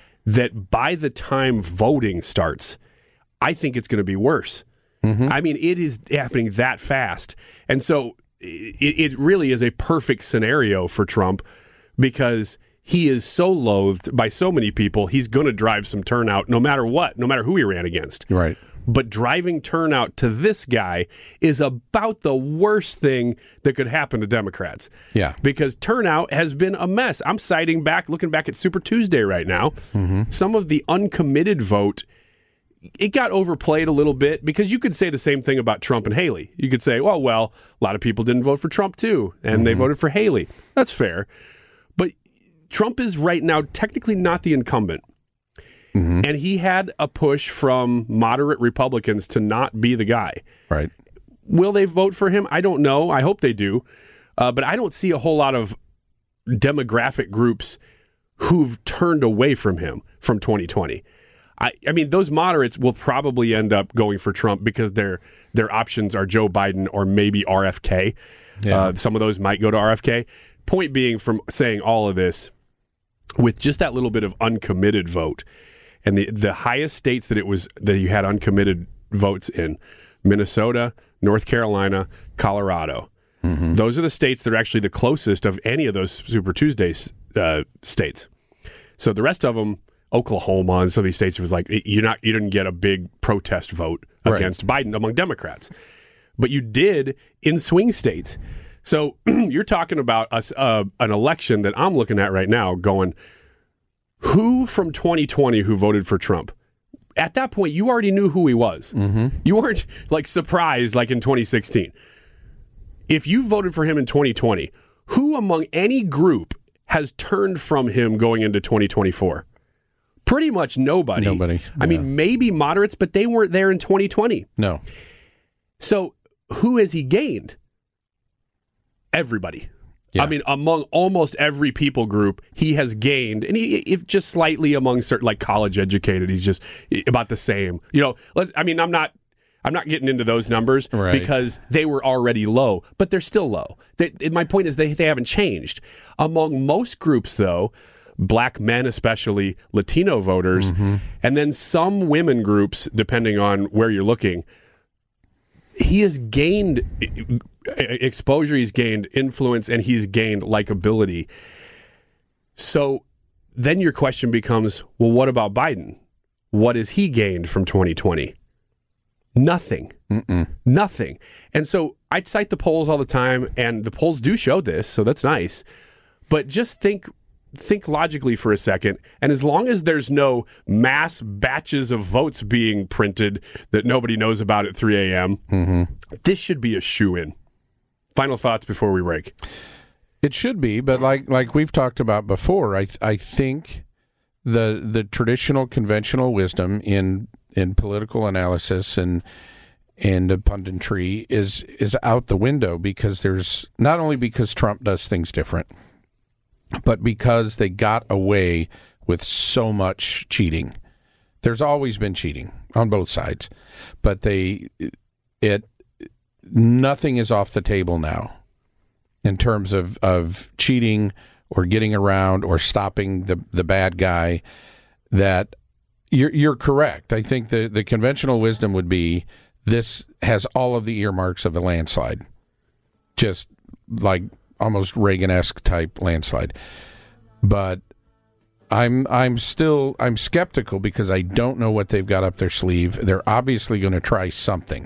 that by the time voting starts, I think it's going to be worse. Mm-hmm. I mean, it is happening that fast. And so it, it really is a perfect scenario for Trump because he is so loathed by so many people, he's going to drive some turnout no matter what, no matter who he ran against. Right. But driving turnout to this guy is about the worst thing that could happen to Democrats. Yeah. Because turnout has been a mess. I'm citing back, looking back at Super Tuesday right now, mm-hmm. some of the uncommitted vote, it got overplayed a little bit because you could say the same thing about Trump and Haley. You could say, well, well, a lot of people didn't vote for Trump too, and mm-hmm. they voted for Haley. That's fair. But Trump is right now technically not the incumbent. Mm-hmm. And he had a push from moderate Republicans to not be the guy. Right. Will they vote for him? I don't know. I hope they do. Uh, but I don't see a whole lot of demographic groups who've turned away from him from twenty twenty. I, I mean, those moderates will probably end up going for Trump because their their options are Joe Biden or maybe R F K. Yeah. Uh, some of those might go to R F K. Point being, from saying all of this, with just that little bit of uncommitted vote, and the, the highest states that it was that you had uncommitted votes in, Minnesota, North Carolina, Colorado. Mm-hmm. Those are the states that are actually the closest of any of those Super Tuesday uh, states. So the rest of them, Oklahoma and some of these states, it was like you're not you didn't get a big protest vote right. against Biden among Democrats, but you did in swing states. So you're talking about us uh, an election that I'm looking at right now, going, who from twenty twenty who voted for Trump? At that point, you already knew who he was. Mm-hmm. You weren't like surprised like in twenty sixteen. If you voted for him in twenty twenty, who among any group has turned from him going into twenty twenty-four? Pretty much nobody. Nobody. I yeah. mean, maybe moderates, but they weren't there in twenty twenty. No. So who has he gained? Everybody. Yeah. I mean, among almost every people group, he has gained, and he, if just slightly among certain, like college educated, he's just about the same. You know, let's. I mean, I'm not. I'm not getting into those numbers right. because they were already low, but they're still low. They, my point is they they haven't changed. Among most groups, though, black men, especially Latino voters, mm-hmm. and then some women groups, depending on where you're looking, he has gained exposure, he's gained influence, and he's gained likability. So then your question becomes, well, what about Biden? What has he gained from twenty twenty? Nothing. Mm-mm. Nothing. And so I cite the polls all the time, and the polls do show this, so that's nice. But just think think logically for a second, and as long as there's no mass batches of votes being printed that nobody knows about at three a.m., mm-hmm. this should be a shoo-in. Final thoughts before we break. It should be, but like like we've talked about before, I I think the the traditional conventional wisdom in in political analysis and and punditry is is out the window, because there's not only because Trump does things different, but because they got away with so much cheating. There's always been cheating on both sides, but they it nothing is off the table now in terms of, of cheating or getting around or stopping the the bad guy. That you're you're correct. I think the, the conventional wisdom would be this has all of the earmarks of a landslide, just like almost Reagan-esque type landslide. But I'm I'm still I'm skeptical because I don't know what they've got up their sleeve. They're obviously going to try something.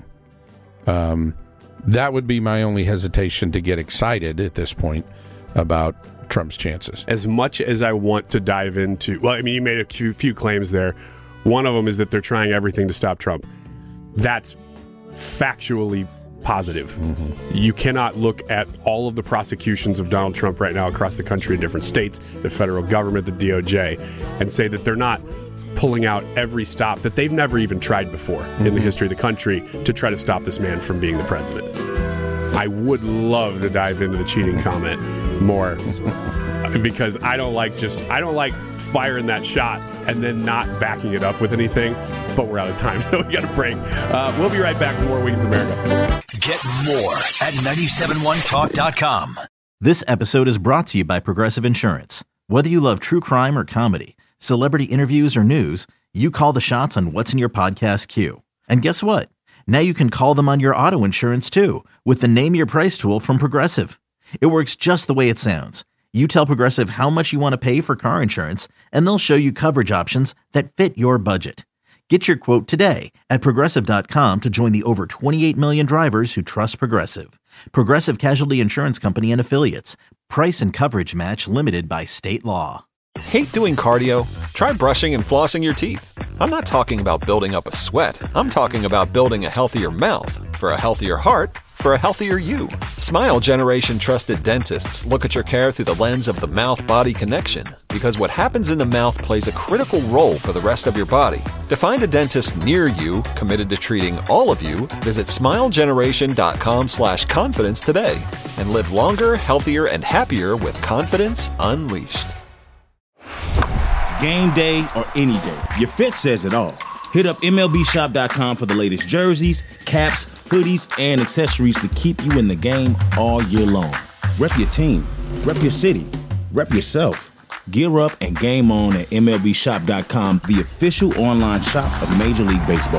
Um, that would be my only hesitation to get excited at this point about Trump's chances. As much as I want to dive into, well, I mean, you made a few, few claims there. One of them is that they're trying everything to stop Trump. That's factually positive. Mm-hmm. You cannot look at all of the prosecutions of Donald Trump right now across the country in different states, the federal government, the D O J, and say that they're not pulling out every stop that they've never even tried before mm-hmm. in the history of the country to try to stop this man from being the president. I would love to dive into the cheating comment more because I don't like just I don't like firing that shot and then not backing it up with anything. But we're out of time, so we got to break. Uh, we'll be right back for more Wiggins America. Get more at nine seven one talk dot com. This episode is brought to you by Progressive Insurance. Whether you love true crime or comedy, celebrity interviews or news, you call the shots on what's in your podcast queue. And guess what? Now you can call them on your auto insurance too with the Name Your Price tool from Progressive. It works just the way it sounds. You tell Progressive how much you want to pay for car insurance, and they'll show you coverage options that fit your budget. Get your quote today at Progressive dot com to join the over twenty-eight million drivers who trust Progressive. Progressive Casualty Insurance Company and Affiliates. Price and coverage match limited by state law. Hate doing cardio? Try brushing and flossing your teeth. I'm not talking about building up a sweat. I'm talking about building a healthier mouth. For a healthier heart, for a healthier you. Smile Generation trusted dentists look at your care through the lens of the mouth-body connection, because what happens in the mouth plays a critical role for the rest of your body. To find a dentist near you committed to treating all of you, visit smilegeneration.com slash confidence today and live longer, healthier, and happier with confidence unleashed. Game day or any day, your fit says it all. Hit up M L B shop dot com for the latest jerseys, caps, hoodies, and accessories to keep you in the game all year long. Rep your team, rep your city, rep yourself. Gear up and game on at M L B shop dot com, the official online shop of Major League Baseball.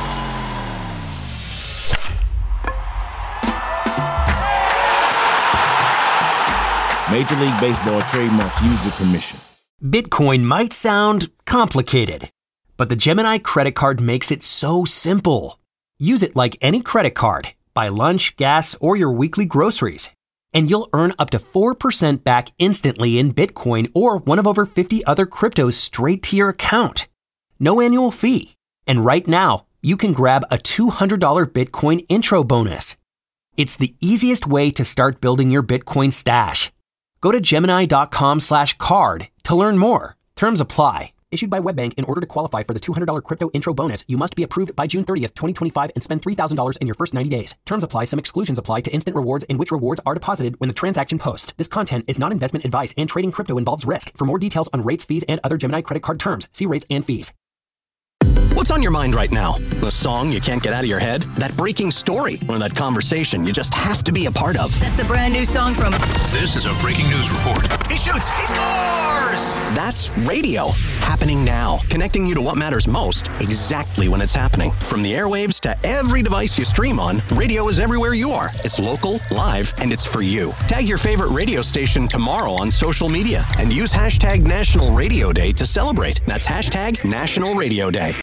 Major League Baseball trademark used with permission. Bitcoin might sound complicated, but the Gemini credit card makes it so simple. Use it like any credit card. Buy lunch, gas, or your weekly groceries, and you'll earn up to four percent back instantly in Bitcoin or one of over fifty other cryptos straight to your account. No annual fee. And right now, you can grab a two hundred dollars Bitcoin intro bonus. It's the easiest way to start building your Bitcoin stash. Go to Gemini.com slash card to learn more. Terms apply. Issued by WebBank. In order to qualify for the two hundred dollars crypto intro bonus, you must be approved by June thirtieth, twenty twenty-five and spend three thousand dollars in your first ninety days. Terms apply. Some exclusions apply to instant rewards in which rewards are deposited when the transaction posts. This content is not investment advice and trading crypto involves risk. For more details on rates, fees, and other Gemini credit card terms, see rates and fees. What's on your mind right now? The song you can't get out of your head? That breaking story? Or that conversation you just have to be a part of? That's the brand new song from... This is a breaking news report. He shoots! He scores! That's radio. Happening now. Connecting you to what matters most exactly when it's happening. From the airwaves to every device you stream on, radio is everywhere you are. It's local, live, and it's for you. Tag your favorite radio station tomorrow on social media and use hashtag National Radio Day to celebrate. That's hashtag National Radio Day.